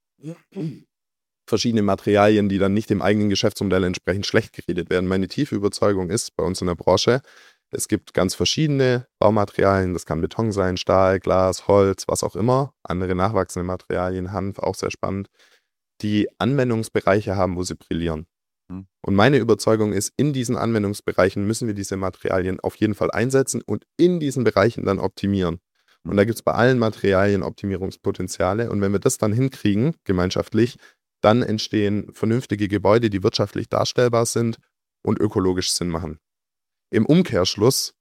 verschiedene Materialien, die dann nicht dem eigenen Geschäftsmodell entsprechend schlecht geredet werden. Meine tiefe Überzeugung ist bei uns in der Branche, es gibt ganz verschiedene Baumaterialien, das kann Beton sein, Stahl, Glas, Holz, was auch immer, andere nachwachsende Materialien, Hanf, auch sehr spannend, die Anwendungsbereiche haben, wo sie brillieren. Mhm. Und meine Überzeugung ist, in diesen Anwendungsbereichen müssen wir diese Materialien auf jeden Fall einsetzen und in diesen Bereichen dann optimieren. Und da gibt es bei allen Materialien Optimierungspotenziale und wenn wir das dann hinkriegen, gemeinschaftlich, dann entstehen vernünftige Gebäude, die wirtschaftlich darstellbar sind und ökologisch Sinn machen. Im Umkehrschluss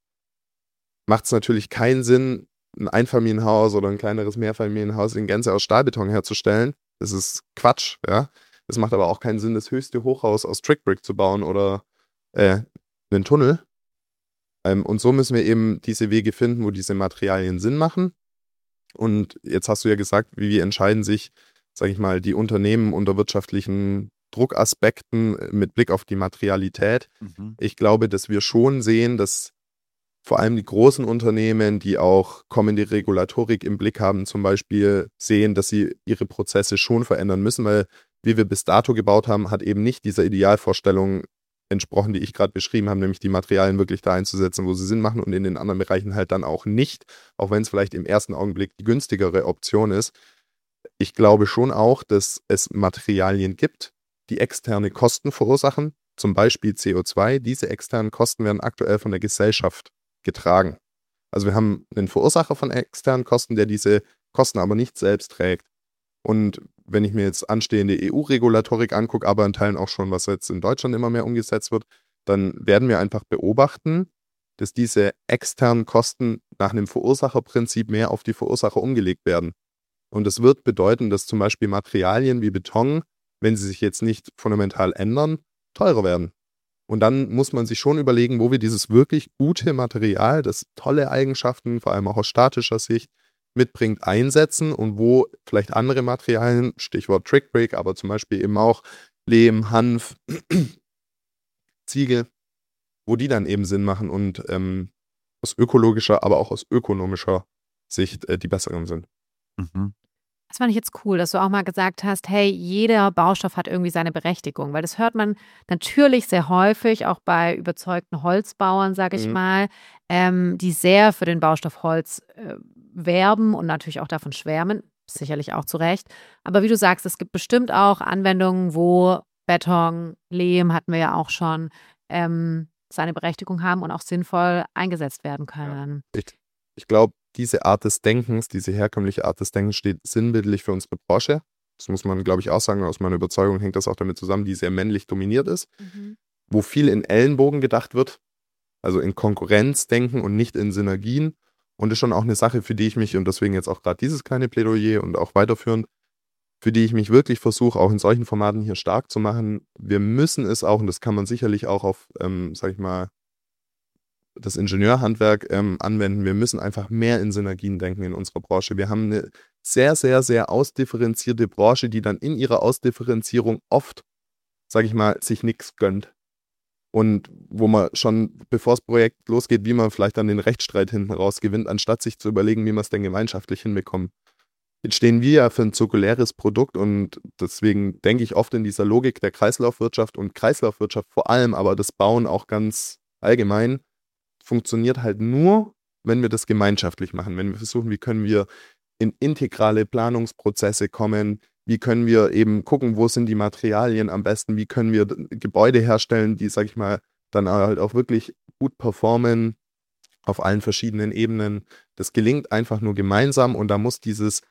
macht es natürlich keinen Sinn, ein Einfamilienhaus oder ein kleineres Mehrfamilienhaus in Gänze aus Stahlbeton herzustellen. Das ist Quatsch, ja. Es macht aber auch keinen Sinn, das höchste Hochhaus aus Trickbrick zu bauen oder äh, einen Tunnel. Ähm, und so müssen wir eben diese Wege finden, wo diese Materialien Sinn machen. Und jetzt hast du ja gesagt, wie entscheiden sich, sage ich mal, die Unternehmen unter wirtschaftlichen Druckaspekten mit Blick auf die Materialität. Mhm. Ich glaube, dass wir schon sehen, dass vor allem die großen Unternehmen, die auch kommende Regulatorik im Blick haben, zum Beispiel sehen, dass sie ihre Prozesse schon verändern müssen, weil wie wir bis dato gebaut haben, hat eben nicht dieser Idealvorstellung entsprochen, die ich gerade beschrieben habe, nämlich die Materialien wirklich da einzusetzen, wo sie Sinn machen und in den anderen Bereichen halt dann auch nicht, auch wenn es vielleicht im ersten Augenblick die günstigere Option ist. Ich glaube schon auch, dass es Materialien gibt, die externe Kosten verursachen, zum Beispiel C O zwei. Diese externen Kosten werden aktuell von der Gesellschaft getragen. Also wir haben einen Verursacher von externen Kosten, der diese Kosten aber nicht selbst trägt. Und wenn ich mir jetzt anstehende E U-Regulatorik angucke, aber in Teilen auch schon, was jetzt in Deutschland immer mehr umgesetzt wird, dann werden wir einfach beobachten, dass diese externen Kosten nach einem Verursacherprinzip mehr auf die Verursacher umgelegt werden. Und das wird bedeuten, dass zum Beispiel Materialien wie Beton, wenn sie sich jetzt nicht fundamental ändern, teurer werden. Und dann muss man sich schon überlegen, wo wir dieses wirklich gute Material, das tolle Eigenschaften, vor allem auch aus statischer Sicht, mitbringt, einsetzen und wo vielleicht andere Materialien, Stichwort Trickbrick, aber zum Beispiel eben auch Lehm, Hanf, Ziegel, wo die dann eben Sinn machen und ähm, aus ökologischer, aber auch aus ökonomischer Sicht äh, die besseren sind. Mhm. Das fand ich jetzt cool, dass du auch mal gesagt hast, hey, jeder Baustoff hat irgendwie seine Berechtigung, weil das hört man natürlich sehr häufig, auch bei überzeugten Holzbauern, sage ich Mhm. mal, ähm, die sehr für den Baustoff Holz äh, werben und natürlich auch davon schwärmen, sicherlich auch zu Recht. Aber wie du sagst, es gibt bestimmt auch Anwendungen, wo Beton, Lehm hatten wir ja auch schon, ähm, seine Berechtigung haben und auch sinnvoll eingesetzt werden können. Ich, ich glaube, diese Art des Denkens, diese herkömmliche Art des Denkens steht sinnbildlich für unsere Branche. Das muss man, glaube ich, auch sagen. Aus meiner Überzeugung hängt das auch damit zusammen, die sehr männlich dominiert ist, Mhm. wo viel in Ellenbogen gedacht wird, also in Konkurrenzdenken und nicht in Synergien. Und das ist schon auch eine Sache, für die ich mich, und deswegen jetzt auch gerade dieses kleine Plädoyer und auch weiterführend, für die ich mich wirklich versuche, auch in solchen Formaten hier stark zu machen. Wir müssen es auch, und das kann man sicherlich auch auf, ähm, sag ich mal, das Ingenieurhandwerk ähm, anwenden. Wir müssen einfach mehr in Synergien denken in unserer Branche. Wir haben eine sehr, sehr, sehr ausdifferenzierte Branche, die dann in ihrer Ausdifferenzierung oft, sage ich mal, sich nichts gönnt. Und wo man schon, bevor das Projekt losgeht, wie man vielleicht dann den Rechtsstreit hinten raus gewinnt, anstatt sich zu überlegen, wie man es denn gemeinschaftlich hinbekommt. Jetzt stehen wir ja für ein zirkuläres Produkt und deswegen denke ich oft in dieser Logik der Kreislaufwirtschaft und Kreislaufwirtschaft vor allem, aber das Bauen auch ganz allgemein, funktioniert halt nur, wenn wir das gemeinschaftlich machen, wenn wir versuchen, wie können wir in integrale Planungsprozesse kommen, wie können wir eben gucken, wo sind die Materialien am besten, wie können wir Gebäude herstellen, die, sag ich mal, dann halt auch wirklich gut performen auf allen verschiedenen Ebenen. Das gelingt einfach nur gemeinsam und da muss dieses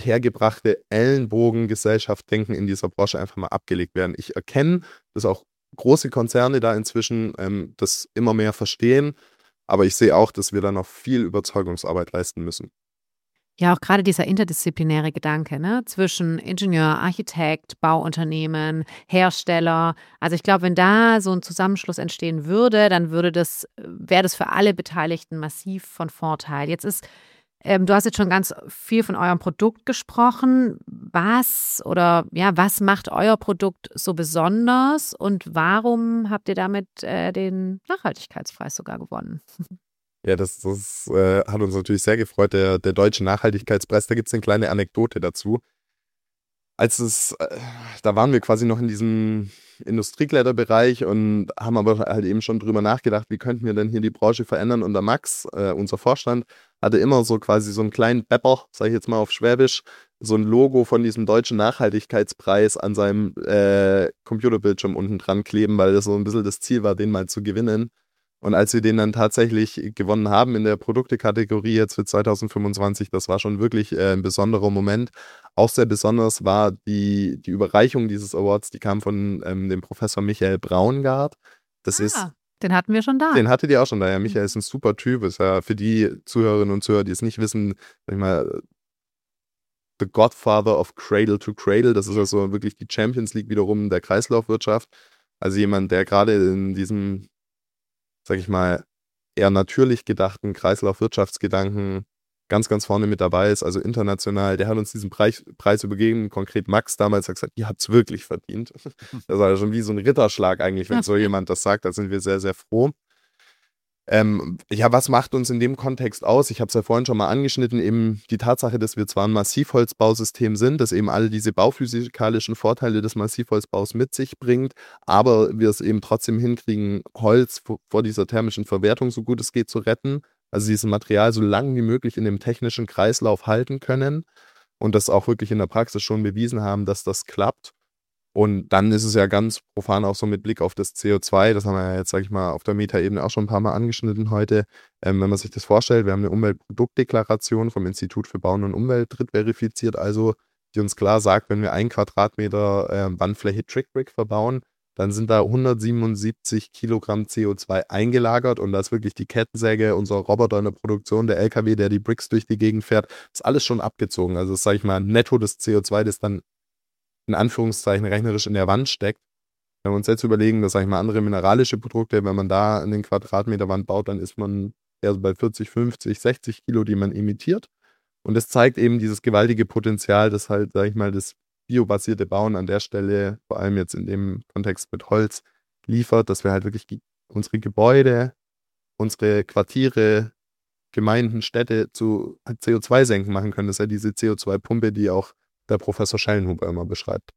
althergebrachte Ellenbogen-Gesellschaft-Denken in dieser Branche einfach mal abgelegt werden. Ich erkenne das auch große Konzerne da inzwischen ähm, das immer mehr verstehen. Aber ich sehe auch, dass wir da noch viel Überzeugungsarbeit leisten müssen. Ja, auch gerade dieser interdisziplinäre Gedanke, ne, zwischen Ingenieur, Architekt, Bauunternehmen, Hersteller. Also ich glaube, wenn da so ein Zusammenschluss entstehen würde, dann würde das, wäre das für alle Beteiligten massiv von Vorteil. Jetzt ist, ähm, du hast jetzt schon ganz viel von eurem Produkt gesprochen. Was oder ja, was macht euer Produkt so besonders und warum habt ihr damit äh, den Nachhaltigkeitspreis sogar gewonnen? Ja, das, das äh, hat uns natürlich sehr gefreut, der, der Deutsche Nachhaltigkeitspreis. Da gibt es eine kleine Anekdote dazu. Als es, äh, da waren wir quasi noch in diesem Industriekleiderbereich und haben aber halt eben schon drüber nachgedacht, wie könnten wir denn hier die Branche verändern. Und der Max, äh, unser Vorstand, hatte immer so quasi so einen kleinen Bepper, sage ich jetzt mal auf Schwäbisch, so ein Logo von diesem Deutschen Nachhaltigkeitspreis an seinem äh, Computerbildschirm unten dran kleben, weil das so ein bisschen das Ziel war, den mal zu gewinnen. Und als wir den dann tatsächlich gewonnen haben in der Produktekategorie jetzt für zwanzig fünfundzwanzig, das war schon wirklich äh, ein besonderer Moment. Auch sehr besonders war die, die Überreichung dieses Awards, die kam von ähm, dem Professor Michael Braungart. Das Ah, ist, den hatten wir schon da. den hattet ihr auch schon da. Ja, Michael ist ein super Typ. Ist ja für die Zuhörerinnen und Zuhörer, die es nicht wissen, sag ich mal, the Godfather of Cradle to Cradle. Das ist also wirklich die Champions League wiederum der Kreislaufwirtschaft. Also jemand, der gerade in diesem, sag ich mal, eher natürlich gedachten Kreislaufwirtschaftsgedanken ganz, ganz vorne mit dabei ist, also international. Der hat uns diesen Preis, Preis übergeben, konkret Max damals, hat gesagt, ihr habt es wirklich verdient. Das war schon wie so ein Ritterschlag eigentlich, wenn so jemand das sagt, da sind wir sehr, sehr froh. Ähm, ja, was macht uns in dem Kontext aus? Ich habe es ja vorhin schon mal angeschnitten, eben die Tatsache, dass wir zwar ein Massivholzbausystem sind, das eben alle diese bauphysikalischen Vorteile des Massivholzbaus mit sich bringt, aber wir es eben trotzdem hinkriegen, Holz vor dieser thermischen Verwertung so gut es geht zu retten, also dieses Material so lange wie möglich in dem technischen Kreislauf halten können und das auch wirklich in der Praxis schon bewiesen haben, dass das klappt. Und dann ist es ja ganz profan auch so mit Blick auf das C O zwei, das haben wir ja jetzt, sage ich mal, auf der Metaebene auch schon ein paar Mal angeschnitten heute. Ähm, wenn man sich das vorstellt, wir haben eine Umweltproduktdeklaration vom Institut für Bauen und Umwelt drittverifiziert, also die uns klar sagt, wenn wir ein Quadratmeter äh, Wandfläche Trick-Brick verbauen, dann sind da hundertsiebenundsiebzig Kilogramm C O zwei eingelagert und da ist wirklich die Kettensäge, unser Roboter in der Produktion, der L K W, der die Bricks durch die Gegend fährt, ist alles schon abgezogen. Also das sage ich mal, netto das C O zwei, das dann in Anführungszeichen rechnerisch in der Wand steckt. Wenn wir uns jetzt überlegen, dass, sag ich mal, andere mineralische Produkte, wenn man da in den Quadratmeter Wand baut, dann ist man eher so bei vierzig, fünfzig, sechzig Kilo, die man emittiert. Und das zeigt eben dieses gewaltige Potenzial, das halt, sag ich mal, das biobasierte Bauen an der Stelle, vor allem jetzt in dem Kontext mit Holz, liefert, dass wir halt wirklich unsere Gebäude, unsere Quartiere, Gemeinden, Städte zu C O zwei senken machen können. Das ist ja diese C O zwei Pumpe, die auch der Professor Schellenhuber immer beschreibt.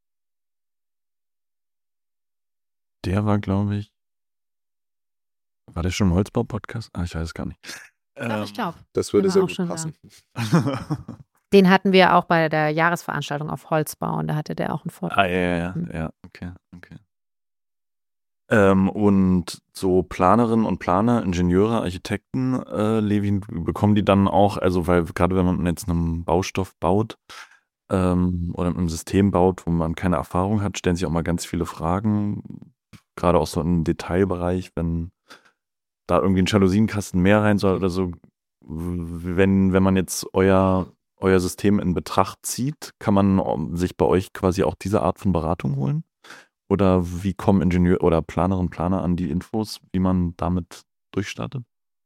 Der war, glaube ich, war der schon im Holzbau-Podcast? Ah, ich weiß es gar nicht. Ja, Ähm, ich glaube. Das würde Der war sehr auch gut schon passen. Den hatten wir auch bei der Jahresveranstaltung auf Holzbau und da hatte der auch einen Vortrag. ah, ja, ja, ja, Mhm. ja, okay, okay. Ähm, und so Planerinnen und Planer, Ingenieure, Architekten, äh, Levin, bekommen die dann auch, also weil gerade wenn man jetzt einen Baustoff baut ähm, oder ein System baut, wo man keine Erfahrung hat, stellen sich auch mal ganz viele Fragen, gerade auch so im Detailbereich, wenn da irgendwie ein Jalousienkasten mehr rein soll oder so. Wenn, wenn man jetzt euer, euer System in Betracht zieht, kann man sich bei euch quasi auch diese Art von Beratung holen? Oder wie kommen Ingenieur oder Planerinnen und Planer an die Infos, wie man damit durchstartet?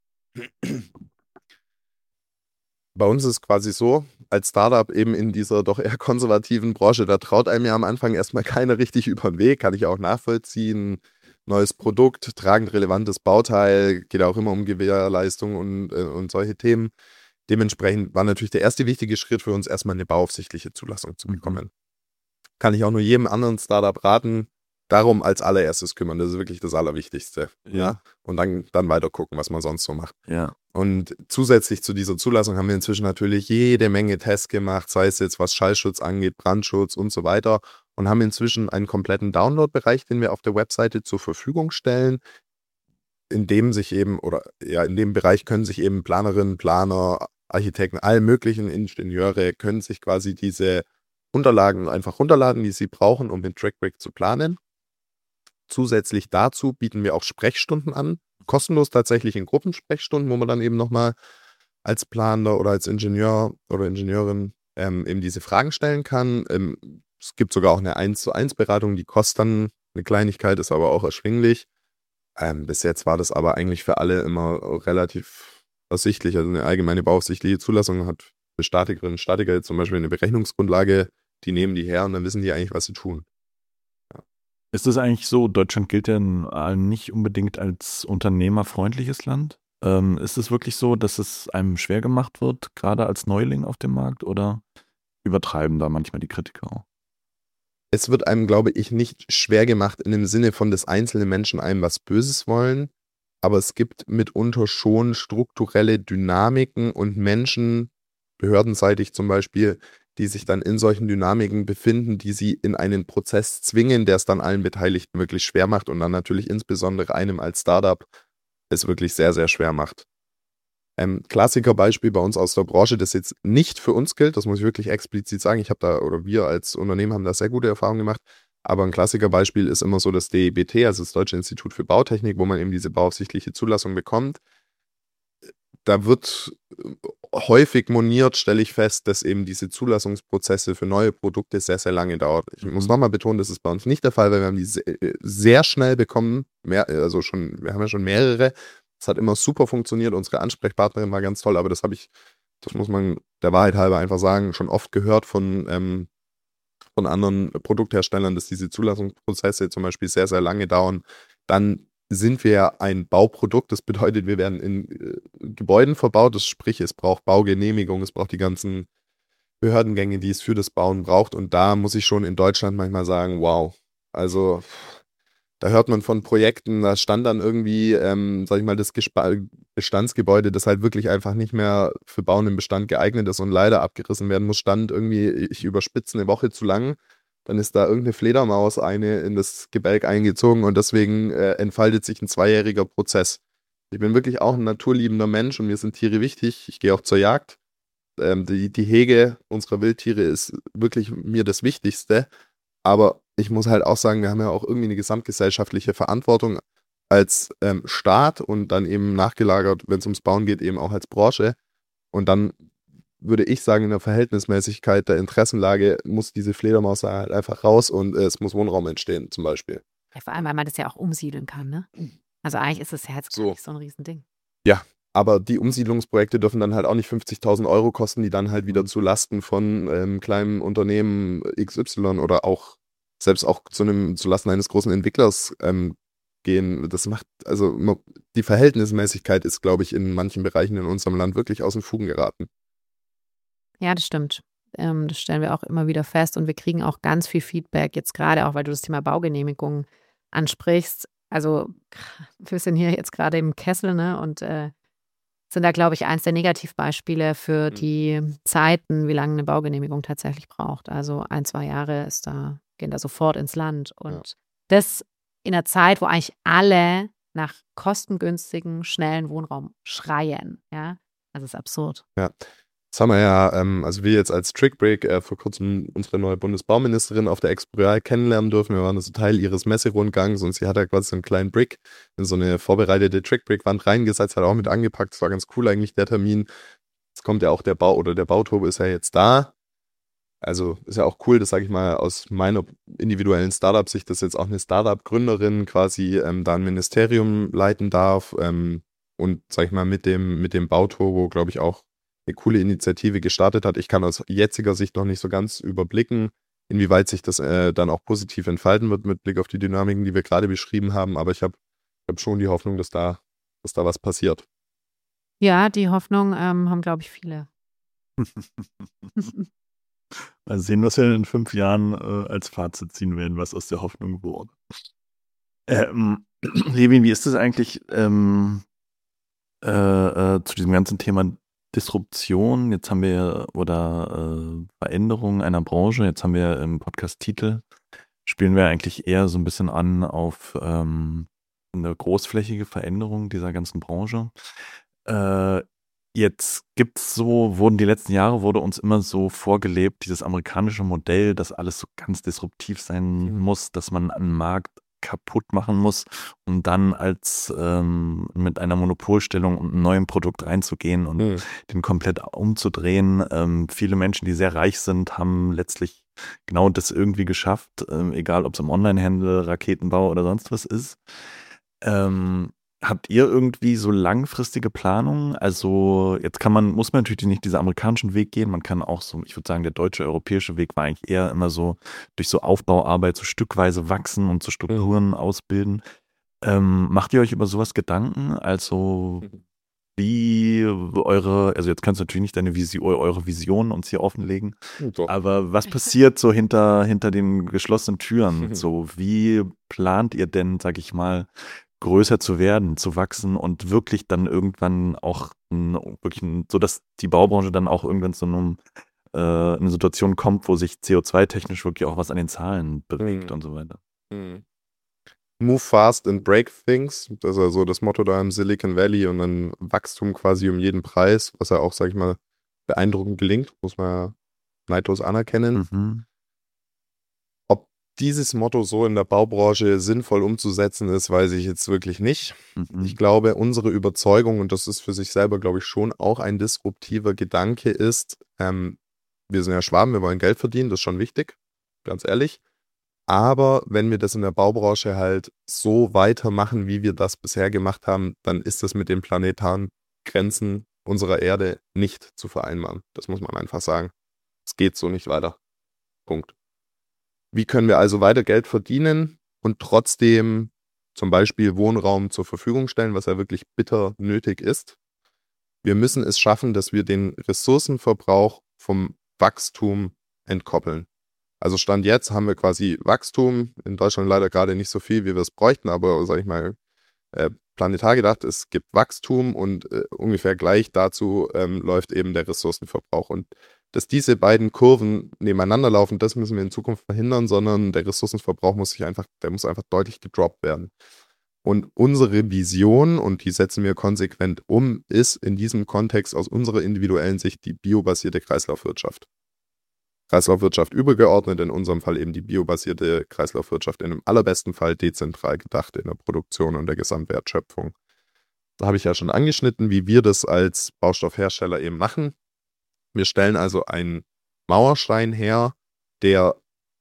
Bei uns ist es quasi so, als Startup eben in dieser doch eher konservativen Branche, da traut einem ja am Anfang erstmal keiner richtig über den Weg, kann ich auch nachvollziehen. Neues Produkt, tragend relevantes Bauteil, geht auch immer um Gewährleistung und, äh, und solche Themen. Dementsprechend war natürlich der erste wichtige Schritt für uns, erstmal eine bauaufsichtliche Zulassung zu bekommen. Mhm. Kann ich auch nur jedem anderen Startup raten, darum als allererstes kümmern. Das ist wirklich das Allerwichtigste. Ja. Ja? Und dann, dann weiter gucken, was man sonst so macht. Ja. Und zusätzlich zu dieser Zulassung haben wir inzwischen natürlich jede Menge Tests gemacht, sei es jetzt was Schallschutz angeht, Brandschutz und so weiter. Und haben inzwischen einen kompletten Download-Bereich, den wir auf der Webseite zur Verfügung stellen, in dem sich eben, oder ja, in dem Bereich können sich eben Planerinnen, Planer, Architekten, alle möglichen Ingenieure können sich quasi diese Unterlagen einfach runterladen, die sie brauchen, um den Trick-Brick zu planen. zusätzlich dazu bieten wir auch Sprechstunden an, kostenlos tatsächlich in Gruppensprechstunden, wo man dann eben nochmal als Planer oder als Ingenieur oder Ingenieurin ähm, eben diese Fragen stellen kann. Ähm, es gibt sogar auch eine eins zu eins Beratung, die kostet dann eine Kleinigkeit, ist aber auch erschwinglich. Ähm, bis jetzt war das aber eigentlich für alle immer relativ ersichtlich. Also eine allgemeine bauaufsichtliche Zulassung hat für Statikerinnen und Statiker jetzt zum Beispiel eine Berechnungsgrundlage, die nehmen die her und dann wissen die eigentlich, was sie tun. Ja. Ist es eigentlich so, Deutschland gilt ja nicht unbedingt als unternehmerfreundliches Land? Ähm, ist es wirklich so, dass es einem schwer gemacht wird, gerade als Neuling auf dem Markt, oder übertreiben da manchmal die Kritiker auch? Es wird einem, glaube ich, nicht schwer gemacht in dem Sinne von, dass einzelne Menschen einem was Böses wollen, aber es gibt mitunter schon strukturelle Dynamiken und Menschen, behördenseitig zum Beispiel, die sich dann in solchen Dynamiken befinden, die sie in einen Prozess zwingen, der es dann allen Beteiligten wirklich schwer macht und dann natürlich insbesondere einem als Startup es wirklich sehr, sehr schwer macht. Ähm, Klassikerbeispiel bei uns aus der Branche, das jetzt nicht für uns gilt, das muss ich wirklich explizit sagen. Ich habe da, oder wir als Unternehmen haben da sehr gute Erfahrungen gemacht. Aber ein Klassikerbeispiel ist immer so das D I B T, also das Deutsche Institut für Bautechnik, wo man eben diese bauaufsichtliche Zulassung bekommt. Da wird häufig moniert, stelle ich fest, dass eben diese Zulassungsprozesse für neue Produkte sehr, sehr lange dauern. Ich mhm. muss nochmal betonen, das ist bei uns nicht der Fall, weil wir haben die sehr schnell bekommen, mehr, also schon, wir haben ja schon mehrere. Es hat immer super funktioniert, unsere Ansprechpartnerin war ganz toll, aber das habe ich, das muss man der Wahrheit halber einfach sagen, schon oft gehört von, ähm, von anderen Produktherstellern, dass diese Zulassungsprozesse zum Beispiel sehr, sehr lange dauern. Dann sind wir ja ein Bauprodukt, das bedeutet, wir werden in äh, Gebäuden verbaut, das sprich, es braucht Baugenehmigung, es braucht die ganzen Behördengänge, die es für das Bauen braucht, und da muss ich schon in Deutschland manchmal sagen, wow, also da hört man von Projekten, da stand dann irgendwie, ähm, sag ich mal, das Gesp- Bestandsgebäude, das halt wirklich einfach nicht mehr für Bauen im Bestand geeignet ist und leider abgerissen werden muss, stand irgendwie, ich überspitze, eine Woche zu lang. Dann ist da irgendeine Fledermaus eine in das Gebälk eingezogen und deswegen äh, entfaltet sich ein zweijähriger Prozess. Ich bin wirklich auch ein naturliebender Mensch und mir sind Tiere wichtig. Ich gehe auch zur Jagd. Ähm, die, die Hege unserer Wildtiere ist wirklich mir das Wichtigste. Aber ich muss halt auch sagen, wir haben ja auch irgendwie eine gesamtgesellschaftliche Verantwortung als ähm, Staat und dann eben nachgelagert, wenn es ums Bauen geht, eben auch als Branche. Und dann würde ich sagen, in der Verhältnismäßigkeit der Interessenlage muss diese Fledermaus halt einfach raus und äh, es muss Wohnraum entstehen, zum Beispiel. Ja, vor allem, weil man das ja auch umsiedeln kann, ne? Also eigentlich ist es ja jetzt gar so. nicht so ein Riesending. Ja, aber die Umsiedlungsprojekte dürfen dann halt auch nicht fünfzigtausend Euro kosten, die dann halt wieder zu Lasten von ähm, kleinen Unternehmen X Y oder auch selbst auch zu einem zu Lasten eines großen Entwicklers ähm, gehen. Das macht, also die Verhältnismäßigkeit ist, glaube ich, in manchen Bereichen in unserem Land wirklich aus den Fugen geraten. Ja, das stimmt. Ähm, das stellen wir auch immer wieder fest und wir kriegen auch ganz viel Feedback, jetzt gerade auch, weil du das Thema Baugenehmigung ansprichst. Also wir sind hier jetzt gerade im Kessel, ne, und äh, sind da, glaube ich, eins der Negativbeispiele für die Zeiten, wie lange eine Baugenehmigung tatsächlich braucht. Also ein, zwei Jahre ist da, gehen da sofort ins Land. Und ja. das in einer Zeit, wo eigentlich alle nach kostengünstigen, schnellen Wohnraum schreien. Ja, das ist absurd. Ja. Das haben wir ja, ähm, also wir jetzt als Trickbrick äh, vor kurzem unsere neue Bundesbauministerin auf der Expo Real kennenlernen dürfen. Wir waren also Teil ihres Messerundgangs und sie hat ja quasi so einen kleinen Brick in so eine vorbereitete Trickbrick-Wand reingesetzt, hat auch mit angepackt. Das war ganz cool eigentlich, der Termin. Jetzt kommt ja auch der Bau oder der Bauturbo ist ja jetzt da. Also ist ja auch cool, das sage ich mal aus meiner individuellen Startup-Sicht, dass jetzt auch eine Startup-Gründerin quasi ähm, da ein Ministerium leiten darf ähm, und sage ich mal mit dem, mit dem Bauturbo, glaube ich, auch eine coole Initiative gestartet hat. Ich kann aus jetziger Sicht noch nicht so ganz überblicken, inwieweit sich das äh, dann auch positiv entfalten wird mit Blick auf die Dynamiken, die wir gerade beschrieben haben. Aber ich habe hab schon die Hoffnung, dass da, dass da was passiert. Ja, die Hoffnung ähm, haben, glaube ich, viele. Mal sehen, was wir in fünf Jahren äh, als Fazit ziehen werden, was aus der Hoffnung wurde. Ähm, Levin, wie ist das eigentlich ähm, äh, äh, zu diesem ganzen Thema Disruption? Jetzt haben wir, oder äh, Veränderung einer Branche, jetzt haben wir im Podcast-Titel, spielen wir eigentlich eher so ein bisschen an auf ähm, eine großflächige Veränderung dieser ganzen Branche. Äh, Jetzt gibt's so, wurden die letzten Jahre, wurde uns immer so vorgelebt, dieses amerikanische Modell, dass alles so ganz disruptiv sein Mhm. muss, dass man einen Markt kaputt machen muss, um dann als ähm, mit einer Monopolstellung und einem neuen Produkt reinzugehen und Mhm. den komplett umzudrehen. Ähm, viele Menschen, die sehr reich sind, haben letztlich genau das irgendwie geschafft, ähm, egal ob es im Onlinehandel, Raketenbau oder sonst was ist. Ähm, habt ihr irgendwie so langfristige Planungen? Also jetzt kann man, muss man natürlich nicht diesen amerikanischen Weg gehen, man kann auch so, ich würde sagen, der deutsche, europäische Weg war eigentlich eher immer so durch so Aufbauarbeit so stückweise wachsen und so Strukturen ausbilden. Ähm, macht ihr euch über sowas Gedanken? Also wie eure, also jetzt kannst du natürlich nicht deine Vision, eure Vision uns hier offenlegen, Doch. aber was passiert so hinter, hinter den geschlossenen Türen? So, wie plant ihr denn, sag ich mal, größer zu werden, zu wachsen und wirklich dann irgendwann auch ein, wirklich ein, so, dass die Baubranche dann auch irgendwann zu einem, äh, eine Situation kommt, wo sich C O zwei technisch wirklich auch was an den Zahlen bewegt Mhm. und so weiter. Mhm. Move fast and break things. Das ist ja so das Motto da im Silicon Valley und dann Wachstum quasi um jeden Preis, was ja auch, sag ich mal, beeindruckend gelingt, muss man ja neidlos anerkennen. Mhm. Ob dieses Motto so in der Baubranche sinnvoll umzusetzen ist, weiß ich jetzt wirklich nicht. Mhm. Ich glaube, unsere Überzeugung, und das ist für sich selber, glaube ich, schon auch ein disruptiver Gedanke, ist, ähm, wir sind ja Schwaben, wir wollen Geld verdienen, das ist schon wichtig, ganz ehrlich. Aber wenn wir das in der Baubranche halt so weitermachen, wie wir das bisher gemacht haben, dann ist das mit den planetaren Grenzen unserer Erde nicht zu vereinbaren. Das muss man einfach sagen. Es geht so nicht weiter. Punkt. Wie können wir also weiter Geld verdienen und trotzdem zum Beispiel Wohnraum zur Verfügung stellen, was ja wirklich bitter nötig ist? Wir müssen es schaffen, dass wir den Ressourcenverbrauch vom Wachstum entkoppeln. Also Stand jetzt haben wir quasi Wachstum, in Deutschland leider gerade nicht so viel, wie wir es bräuchten, aber sag ich mal, äh, planetar gedacht, es gibt Wachstum und äh, ungefähr gleich dazu ähm, läuft eben der Ressourcenverbrauch. Und dass diese beiden Kurven nebeneinander laufen, das müssen wir in Zukunft verhindern, sondern der Ressourcenverbrauch muss sich einfach, der muss einfach deutlich gedroppt werden. Und unsere Vision, und die setzen wir konsequent um, ist in diesem Kontext aus unserer individuellen Sicht die biobasierte Kreislaufwirtschaft. Kreislaufwirtschaft übergeordnet, in unserem Fall eben die biobasierte Kreislaufwirtschaft, in dem allerbesten Fall dezentral gedacht in der Produktion und der Gesamtwertschöpfung. Da habe ich ja schon angeschnitten, wie wir das als Baustoffhersteller eben machen. Wir stellen also einen Mauerstein her, der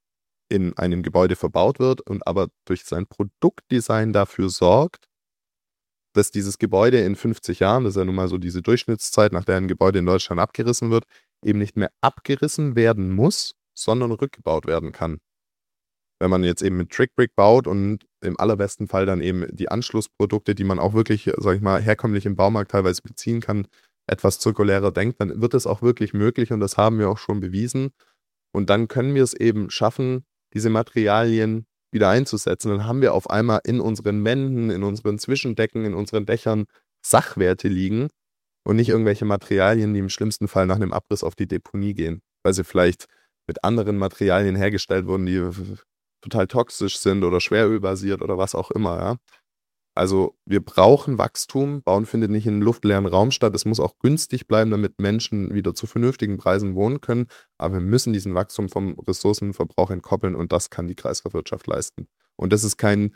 in einem Gebäude verbaut wird und aber durch sein Produktdesign dafür sorgt, dass dieses Gebäude in fünfzig Jahren, das ist ja nun mal so diese Durchschnittszeit, nach der ein Gebäude in Deutschland abgerissen wird, eben nicht mehr abgerissen werden muss, sondern rückgebaut werden kann. Wenn man jetzt eben mit Trickbrick baut und im allerbesten Fall dann eben die Anschlussprodukte, die man auch wirklich, sag ich mal, herkömmlich im Baumarkt teilweise beziehen kann, etwas zirkulärer denkt, dann wird es auch wirklich möglich und das haben wir auch schon bewiesen. Und dann können wir es eben schaffen, diese Materialien wieder einzusetzen. Dann haben wir auf einmal in unseren Wänden, in unseren Zwischendecken, in unseren Dächern Sachwerte liegen und nicht irgendwelche Materialien, die im schlimmsten Fall nach einem Abriss auf die Deponie gehen, weil sie vielleicht mit anderen Materialien hergestellt wurden, die total toxisch sind oder schwerölbasiert oder was auch immer. Ja? Also wir brauchen Wachstum. Bauen findet nicht in einem luftleeren Raum statt. Es muss auch günstig bleiben, damit Menschen wieder zu vernünftigen Preisen wohnen können. Aber wir müssen diesen Wachstum vom Ressourcenverbrauch entkoppeln und das kann die Kreislaufwirtschaft leisten. Und das ist kein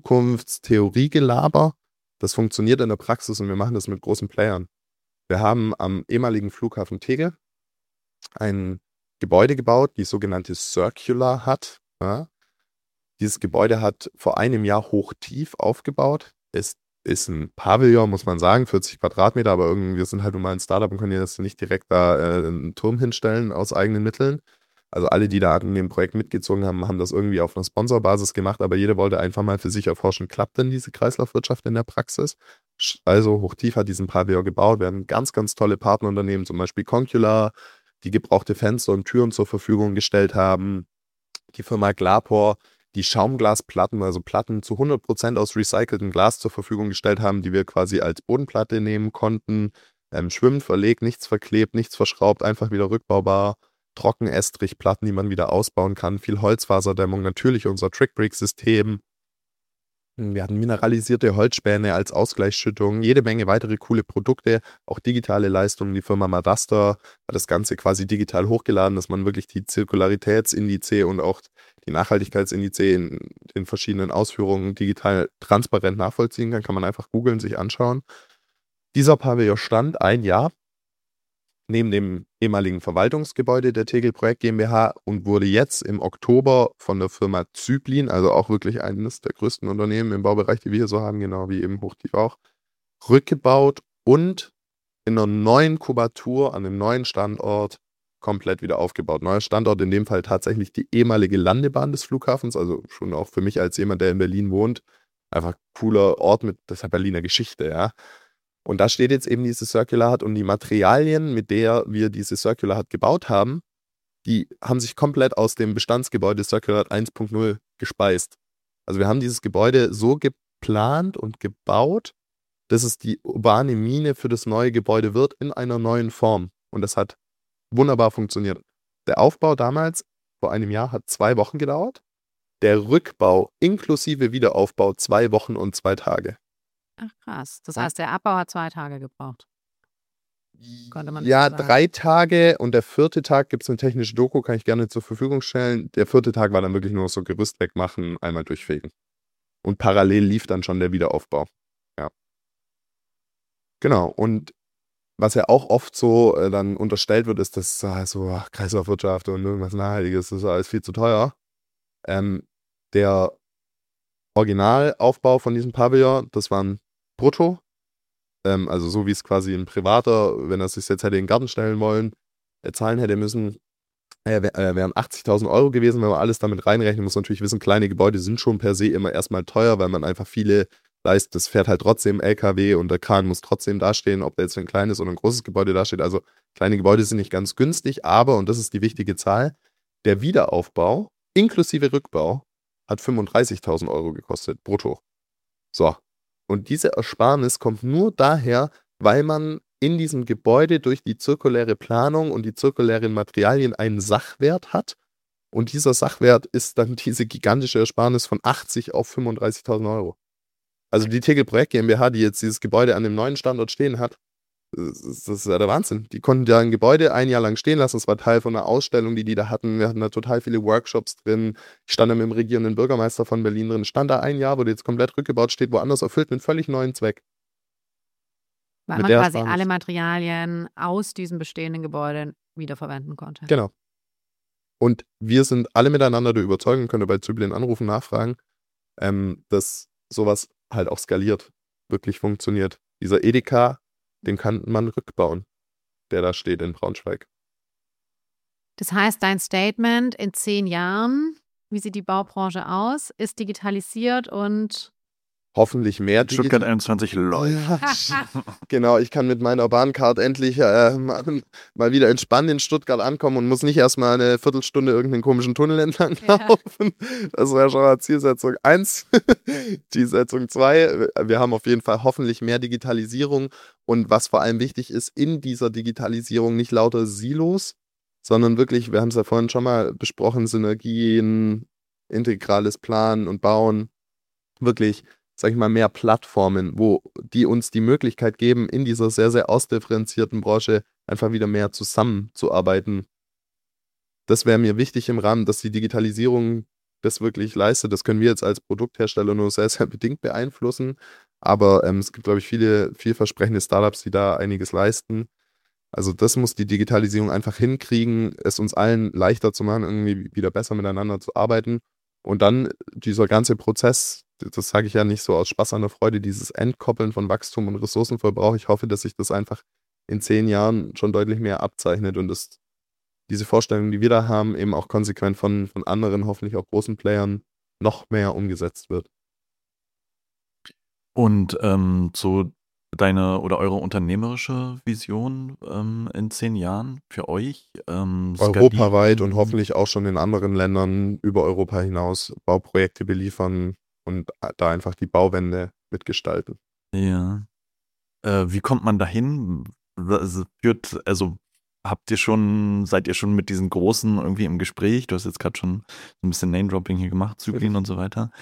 Zukunftstheoriegelaber. Das funktioniert in der Praxis und wir machen das mit großen Playern. Wir haben am ehemaligen Flughafen Tegel ein Gebäude gebaut, die sogenannte Circular Hut. Ja. Dieses Gebäude hat vor einem Jahr hochtief aufgebaut. Es ist ein Pavillon, muss man sagen, vierzig Quadratmeter, aber irgendwie, wir sind halt nun mal ein Startup und können jetzt nicht direkt da äh, einen Turm hinstellen aus eigenen Mitteln. Also alle, die da an dem Projekt mitgezogen haben, haben das irgendwie auf einer Sponsorbasis gemacht, aber jeder wollte einfach mal für sich erforschen, klappt denn diese Kreislaufwirtschaft in der Praxis? Also hochtief hat diesen Pavillon gebaut. Wir haben ganz, ganz tolle Partnerunternehmen, zum Beispiel Concula, die gebrauchte Fenster und Türen zur Verfügung gestellt haben. Die Firma Glapor, die Schaumglasplatten, also Platten zu hundert Prozent aus recyceltem Glas zur Verfügung gestellt haben, die wir quasi als Bodenplatte nehmen konnten. Ähm, schwimmend verlegt, nichts verklebt, nichts verschraubt, einfach wieder rückbaubar. Trockenestrichplatten, die man wieder ausbauen kann. Viel Holzfaserdämmung, natürlich unser Trickbrick-System. Wir hatten mineralisierte Holzspäne als Ausgleichsschüttung, jede Menge weitere coole Produkte, auch digitale Leistungen. Die Firma Madasta hat das Ganze quasi digital hochgeladen, dass man wirklich die Zirkularitätsindize und auch die Nachhaltigkeitsindize in den verschiedenen Ausführungen digital transparent nachvollziehen kann. Kann man einfach googeln, sich anschauen. Dieser Pavillon stand ein Jahr neben dem ehemaligen Verwaltungsgebäude der Tegel Projekt GmbH und wurde jetzt im Oktober von der Firma Zyplin, also auch wirklich eines der größten Unternehmen im Baubereich, die wir hier so haben, genau wie eben Hochtief auch, rückgebaut und in einer neuen Kubatur an einem neuen Standort komplett wieder aufgebaut. Neuer Standort, in dem Fall tatsächlich die ehemalige Landebahn des Flughafens, also schon auch für mich als jemand, der in Berlin wohnt, einfach cooler Ort mit der Berliner Geschichte, ja. Und da steht jetzt eben diese Circular Hut und die Materialien, mit der wir diese Circular Hut gebaut haben, die haben sich komplett aus dem Bestandsgebäude Circular Hut eins Punkt null gespeist. Also wir haben dieses Gebäude so geplant und gebaut, dass es die urbane Mine für das neue Gebäude wird in einer neuen Form. Und das hat wunderbar funktioniert. Der Aufbau damals, vor einem Jahr, hat zwei Wochen gedauert. Der Rückbau inklusive Wiederaufbau zwei Wochen und zwei Tage. Ach krass. Das heißt, der Abbau hat zwei Tage gebraucht. Konnte man Ja, so sagen. drei Tage und der vierte Tag gibt es eine technische Doku, kann ich gerne zur Verfügung stellen. Der vierte Tag war dann wirklich nur so Gerüst wegmachen, einmal durchfegen. Und parallel lief dann schon der Wiederaufbau. Ja. Genau. Und was ja auch oft so äh, dann unterstellt wird, ist, dass äh, so ach, Kreislaufwirtschaft und irgendwas Nachhaltiges, das ist alles viel zu teuer. Ähm, der Originalaufbau von diesem Pavillon, das waren brutto. Ähm, also so wie es quasi ein Privater, wenn er sich jetzt hätte in den Garten stellen wollen, äh, zahlen hätte müssen, äh, wär, äh, wären achtzigtausend Euro gewesen, wenn man alles damit reinrechnet. Man muss natürlich wissen, kleine Gebäude sind schon per se immer erstmal teuer, weil man einfach viele leistet. Das fährt halt trotzdem L K W und der Kran muss trotzdem dastehen, ob da jetzt ein kleines oder ein großes Gebäude dasteht. Also kleine Gebäude sind nicht ganz günstig, aber, und das ist die wichtige Zahl, der Wiederaufbau inklusive Rückbau hat fünfunddreißigtausend Euro gekostet, brutto. So. Und diese Ersparnis kommt nur daher, weil man in diesem Gebäude durch die zirkuläre Planung und die zirkulären Materialien einen Sachwert hat. Und dieser Sachwert ist dann diese gigantische Ersparnis von achtzig auf fünfunddreißigtausend Euro. Also die Tegel Projekt GmbH, die jetzt dieses Gebäude an dem neuen Standort stehen hat, das ist, das ist ja der Wahnsinn. Die konnten da ein Gebäude ein Jahr lang stehen lassen. Das war Teil von einer Ausstellung, die die da hatten. Wir hatten da total viele Workshops drin. Ich stand da mit dem regierenden Bürgermeister von Berlin drin. Stand da ein Jahr, wurde jetzt komplett rückgebaut, steht woanders, erfüllt einen völlig neuen Zweck. Weil Mit man der quasi Ersparnis. alle Materialien aus diesen bestehenden Gebäuden wiederverwenden konnte. Genau. Und wir sind alle miteinander der Überzeugung, könnt ihr bei Zyplin anrufen, nachfragen, ähm, dass sowas halt auch skaliert, wirklich funktioniert. Dieser Edeka, den kann man rückbauen, der da steht in Braunschweig. Das heißt, dein Statement in zehn Jahren, wie sieht die Baubranche aus, ist digitalisiert und Hoffentlich mehr Stuttgart digital- einundzwanzig läuft. Ja, genau, ich kann mit meiner Bahncard endlich äh, mal, mal wieder entspannt in Stuttgart ankommen und muss nicht erstmal eine Viertelstunde irgendeinen komischen Tunnel entlang Ja. laufen. Das wäre schon mal Zielsetzung eins. Zielsetzung zwei, wir haben auf jeden Fall hoffentlich mehr Digitalisierung und was vor allem wichtig ist, in dieser Digitalisierung nicht lauter Silos, sondern wirklich, wir haben es ja vorhin schon mal besprochen, Synergien, integrales Planen und Bauen, wirklich, sag ich mal, mehr Plattformen, wo die uns die Möglichkeit geben, in dieser sehr, sehr ausdifferenzierten Branche einfach wieder mehr zusammenzuarbeiten. Das wäre mir wichtig im Rahmen, dass die Digitalisierung das wirklich leistet. Das können wir jetzt als Produkthersteller nur sehr, sehr bedingt beeinflussen. Aber ähm, es gibt, glaube ich, viele vielversprechende Startups, die da einiges leisten. Also das muss die Digitalisierung einfach hinkriegen, es uns allen leichter zu machen, irgendwie wieder besser miteinander zu arbeiten. Und dann dieser ganze Prozess, das sage ich ja nicht so aus Spaß an der Freude, dieses Entkoppeln von Wachstum und Ressourcenverbrauch. Ich hoffe, dass sich das einfach in zehn Jahren schon deutlich mehr abzeichnet und dass diese Vorstellung, die wir da haben, eben auch konsequent von, von anderen, hoffentlich auch großen Playern, noch mehr umgesetzt wird. Und ähm, so deine oder eure unternehmerische Vision ähm, in zehn Jahren für euch? Ähm, Europaweit skalieren? und hoffentlich auch schon in anderen Ländern über Europa hinaus Bauprojekte beliefern und da einfach die Bauwende mitgestalten. Ja. Äh, wie kommt man dahin? Also, führt, also habt ihr schon, seid ihr schon mit diesen Großen irgendwie im Gespräch? Du hast jetzt gerade schon so ein bisschen Name-Dropping hier gemacht, Zyklin und so weiter.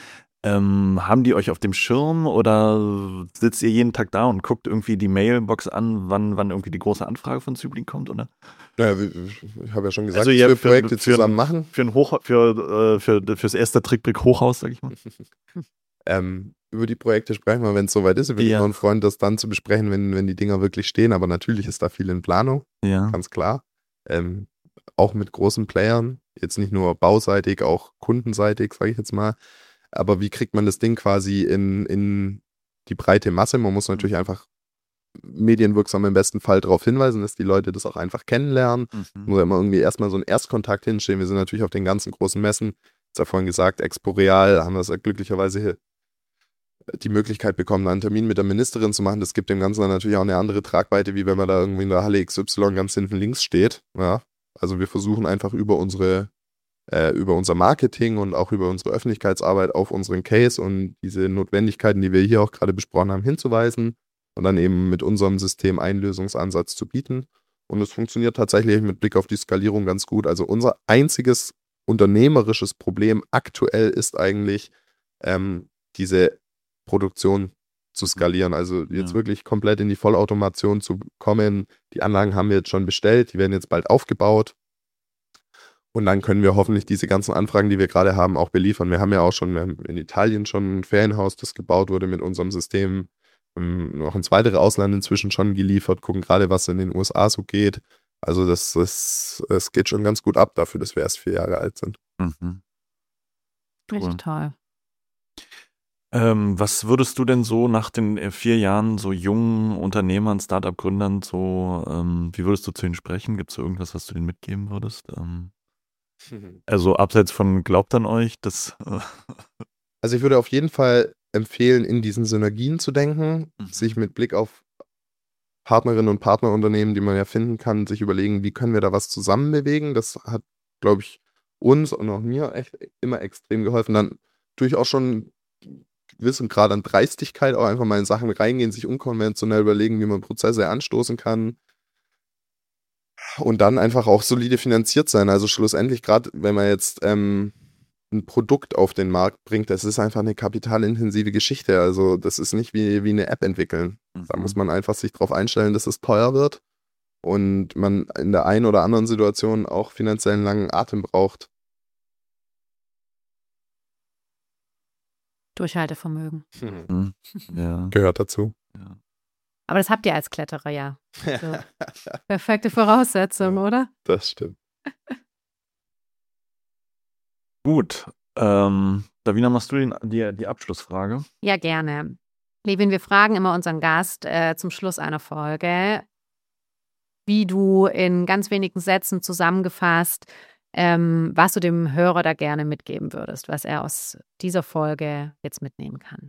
Ähm, haben die euch auf dem Schirm oder sitzt ihr jeden Tag da und guckt irgendwie die Mailbox an, wann, wann irgendwie die große Anfrage von Zübling kommt, oder? Naja, ich habe ja schon gesagt, Also dass ihr wir für- Projekte für- zusammen machen. Für ein Hoch, für, äh, für, fürs erste Trickbrick-Hochhaus, sag ich mal. Ähm, über die Projekte sprechen wir, wenn es soweit ist. Ich bin Ja. immer ein Freund, das dann zu besprechen, wenn, wenn die Dinger wirklich stehen. Aber natürlich ist da viel in Planung, Ja. ganz klar. Ähm, auch mit großen Playern, jetzt nicht nur bauseitig, auch kundenseitig, sage ich jetzt mal. Aber wie kriegt man das Ding quasi in, in die breite Masse? Man muss natürlich einfach medienwirksam im besten Fall darauf hinweisen, dass die Leute das auch einfach kennenlernen. Mhm. Nur immer irgendwie erstmal so einen Erstkontakt hinstehen. Wir sind natürlich auf den ganzen großen Messen, ich habe ja vorhin gesagt, Expo Real, haben wir es ja glücklicherweise hier die Möglichkeit bekommen, einen Termin mit der Ministerin zu machen. Das gibt dem Ganzen dann natürlich auch eine andere Tragweite, wie wenn man da irgendwie in der Halle X Y ganz hinten links steht. Ja, also wir versuchen einfach über unsere äh, über unser Marketing und auch über unsere Öffentlichkeitsarbeit auf unseren Case und diese Notwendigkeiten, die wir hier auch gerade besprochen haben, hinzuweisen und dann eben mit unserem System einen Lösungsansatz zu bieten. Und es funktioniert tatsächlich mit Blick auf die Skalierung ganz gut. Also unser einziges unternehmerisches Problem aktuell ist eigentlich, ähm, diese Produktion zu skalieren. Also jetzt Ja. wirklich komplett in die Vollautomation zu kommen. Die Anlagen haben wir jetzt schon bestellt, die werden jetzt bald aufgebaut. Und dann können wir hoffentlich diese ganzen Anfragen, die wir gerade haben, auch beliefern. Wir haben ja auch schon wir haben in Italien schon ein Ferienhaus, das gebaut wurde mit unserem System. Ähm, noch ins weitere Ausland inzwischen schon geliefert. Gucken gerade, was in den U S A so geht. Also das, das, das geht schon ganz gut ab dafür, dass wir erst vier Jahre alt sind. Mhm. Richtig Cool. toll. Ähm, was würdest du denn so nach den äh, vier Jahren so jungen Unternehmern, Startup-Gründern so, ähm, wie würdest du zu ihnen sprechen? Gibt es irgendwas, was du denen mitgeben würdest? Ähm, also abseits von glaubt an euch, das äh, Also ich würde auf jeden Fall empfehlen, in diesen Synergien zu denken, Mhm. sich mit Blick auf Partnerinnen und Partnerunternehmen, die man ja finden kann, sich überlegen, wie können wir da was zusammen bewegen. Das hat, glaube ich, uns und auch mir echt immer extrem geholfen. Dann durchaus schon gewissen Grad an Dreistigkeit auch einfach mal in Sachen reingehen, sich unkonventionell überlegen, wie man Prozesse anstoßen kann. Und dann einfach auch solide finanziert sein. Also schlussendlich, gerade wenn man jetzt ähm, ein Produkt auf den Markt bringt, das ist einfach eine kapitalintensive Geschichte. Also das ist nicht wie, wie eine App entwickeln. Da muss man einfach sich darauf einstellen, dass es teuer wird und man in der einen oder anderen Situation auch finanziell einen langen Atem braucht. Durchhaltevermögen. Mhm. Ja. Gehört dazu. Ja. Aber das habt ihr als Kletterer ja. So. Perfekte Voraussetzung, oder? Das stimmt. Gut. Ähm, Davina, machst du den, die, die Abschlussfrage? Ja, gerne. Levin, wir fragen immer unseren Gast äh, zum Schluss einer Folge, wie du in ganz wenigen Sätzen zusammengefasst, ähm, was du dem Hörer da gerne mitgeben würdest, was er aus dieser Folge jetzt mitnehmen kann.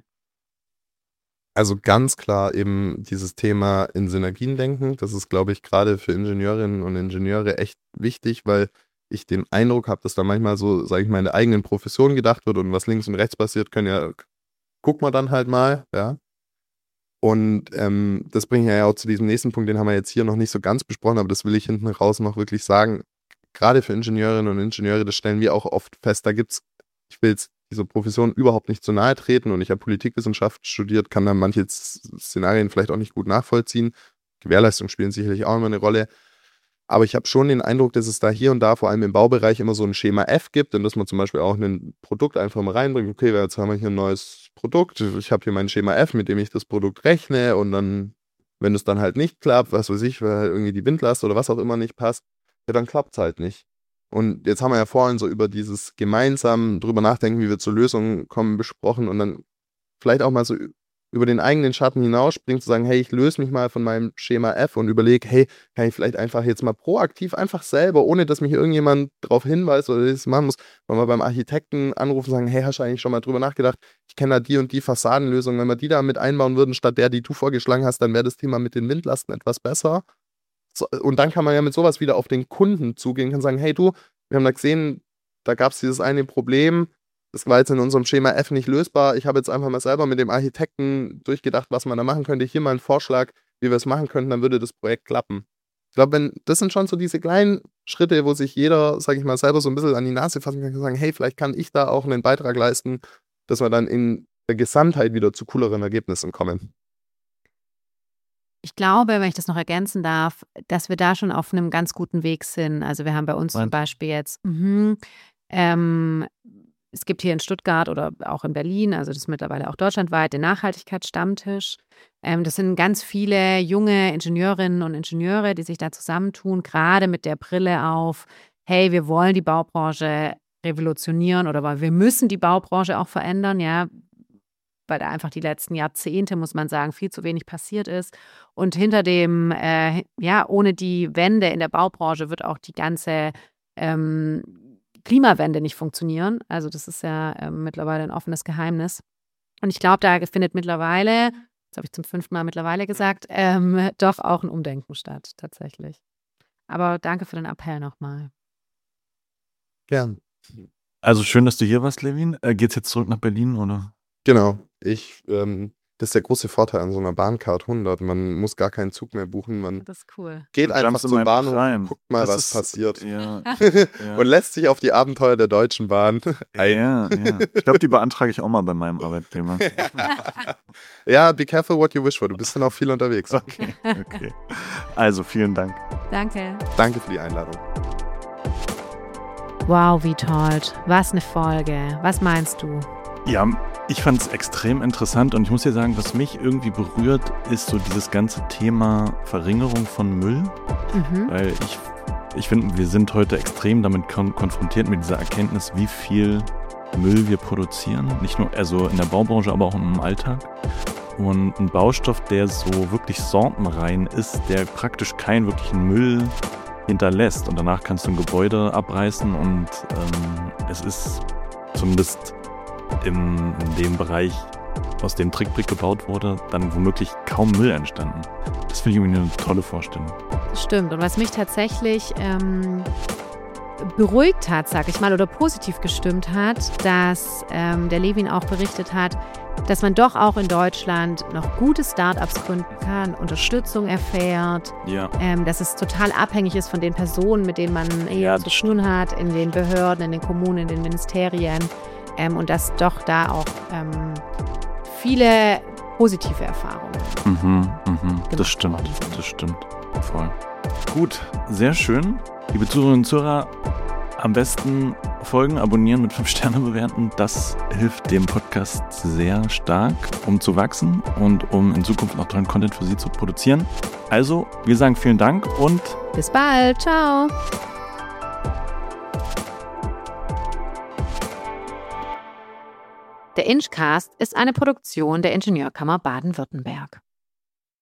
Also ganz klar eben dieses Thema in Synergien denken. Das ist, glaube ich, gerade für Ingenieurinnen und Ingenieure echt wichtig, weil ich den Eindruck habe, dass da manchmal so, sage ich mal, in der eigenen Profession gedacht wird und was links und rechts passiert, können ja, guck mal dann halt mal, ja. Und ähm, das bringt ja auch zu diesem nächsten Punkt, den haben wir jetzt hier noch nicht so ganz besprochen, aber das will ich hinten raus noch wirklich sagen. Gerade für Ingenieurinnen und Ingenieure, das stellen wir auch oft fest, da gibt es, ich will es dieser Profession überhaupt nicht zu nahe treten und ich habe Politikwissenschaft studiert, kann da manche Szenarien vielleicht auch nicht gut nachvollziehen. Gewährleistungen spielen sicherlich auch immer eine Rolle. Aber ich habe schon den Eindruck, dass es da hier und da, vor allem im Baubereich, immer so ein Schema F gibt und dass man zum Beispiel auch ein Produkt einfach mal reinbringt. Okay, jetzt haben wir hier ein neues Produkt. Ich habe hier mein Schema F, mit dem ich das Produkt rechne und dann, wenn es dann halt nicht klappt, was weiß ich, weil halt irgendwie die Windlast oder was auch immer nicht passt, ja, dann klappt es halt nicht. Und jetzt haben wir ja vorhin so über dieses gemeinsam drüber nachdenken, wie wir zur Lösung kommen, besprochen und dann vielleicht auch mal so über den eigenen Schatten hinausspringen, zu sagen, hey, ich löse mich mal von meinem Schema F und überlege, hey, kann ich vielleicht einfach jetzt mal proaktiv einfach selber, ohne dass mich irgendjemand darauf hinweist oder das machen muss, mal beim Architekten anrufen und sagen, hey, hast du eigentlich schon mal drüber nachgedacht, ich kenne da die und die Fassadenlösung, wenn wir die da mit einbauen würden, statt der, die du vorgeschlagen hast, dann wäre das Thema mit den Windlasten etwas besser. So, und dann kann man ja mit sowas wieder auf den Kunden zugehen, kann sagen, hey du, wir haben da gesehen, da gab es dieses eine Problem, das war jetzt in unserem Schema F nicht lösbar. Ich habe jetzt einfach mal selber mit dem Architekten durchgedacht, was man da machen könnte. Hier mal einen Vorschlag, wie wir es machen könnten, dann würde das Projekt klappen. Ich glaube, wenn das sind schon so diese kleinen Schritte, wo sich jeder, sage ich mal, selber so ein bisschen an die Nase fassen kann und sagen, hey, vielleicht kann ich da auch einen Beitrag leisten, dass wir dann in der Gesamtheit wieder zu cooleren Ergebnissen kommen. Ich glaube, wenn ich das noch ergänzen darf, dass wir da schon auf einem ganz guten Weg sind. Also wir haben bei uns zum Beispiel jetzt, mh, ähm, es gibt hier in Stuttgart oder auch in Berlin, also das ist mittlerweile auch deutschlandweit, den Nachhaltigkeitsstammtisch. Ähm, das sind ganz viele junge Ingenieurinnen und Ingenieure, die sich da zusammentun, gerade mit der Brille auf, hey, wir wollen die Baubranche revolutionieren oder weil wir müssen die Baubranche auch verändern, ja, weil da einfach die letzten Jahrzehnte, muss man sagen, viel zu wenig passiert ist. Und hinter dem, äh, ja, ohne die Wende in der Baubranche wird auch die ganze ähm, Klimawende nicht funktionieren. Also das ist ja äh, mittlerweile ein offenes Geheimnis. Und ich glaube, da findet mittlerweile, das habe ich zum fünften Mal mittlerweile gesagt, ähm, doch auch ein Umdenken statt, tatsächlich. Aber danke für den Appell nochmal. Gern. Also schön, dass du hier warst, Levin. Äh, geht's jetzt zurück nach Berlin, oder? Genau. Ich, ähm, das ist der große Vorteil an so einer Bahncard hundert. Man muss gar keinen Zug mehr buchen. Man Das ist cool. geht Du einfach jumpst in zum mein Bahnhof, Prime. guckt mal, Das was ist- passiert. Ja, ja. Und lässt sich auf die Abenteuer der Deutschen Bahn ein. ja, ja. Ich glaube, die beantrage ich auch mal bei meinem Arbeitgeber. Ja, be careful what you wish for. Du bist dann auch viel unterwegs. Okay, okay. Also, vielen Dank. Danke. Danke für die Einladung. Wow, Witold. Was eine Folge. Was meinst du? Ja, ich fand es extrem interessant und ich muss dir sagen, was mich irgendwie berührt, ist so dieses ganze Thema Verringerung von Müll, Mhm. weil ich, ich finde, wir sind heute extrem damit kon- konfrontiert mit dieser Erkenntnis, wie viel Müll wir produzieren, nicht nur also in der Baubranche, aber auch im Alltag. Und ein Baustoff, der so wirklich sortenrein ist, der praktisch keinen wirklichen Müll hinterlässt und danach kannst du ein Gebäude abreißen und ähm, es ist zumindest im, in dem Bereich, aus dem Trickbrick gebaut wurde, dann womöglich kaum Müll entstanden. Das finde ich irgendwie eine tolle Vorstellung. Das stimmt. Und was mich tatsächlich ähm, beruhigt hat, sag ich mal, oder positiv gestimmt hat, dass ähm, der Levin auch berichtet hat, dass man doch auch in Deutschland noch gute Startups gründen kann, Unterstützung erfährt, Ja. ähm, dass es total abhängig ist von den Personen, mit denen man eher Ja, zu das tun hat, in den Behörden, in den Kommunen, in den Ministerien ähm, und dass doch da auch ähm, viele positive Erfahrungen. Mhm, mhm. Gemacht Das stimmt, worden sind. das stimmt. Voll. Gut, sehr schön. Liebe Zuhörerinnen und Zuhörer, am besten folgen, abonnieren, mit fünf Sterne bewerten. Das hilft dem Podcast sehr stark, um zu wachsen und um in Zukunft noch tollen Content für Sie zu produzieren. Also, wir sagen vielen Dank und Bis bald. Ciao. Der Inchcast ist eine Produktion der Ingenieurkammer Baden-Württemberg.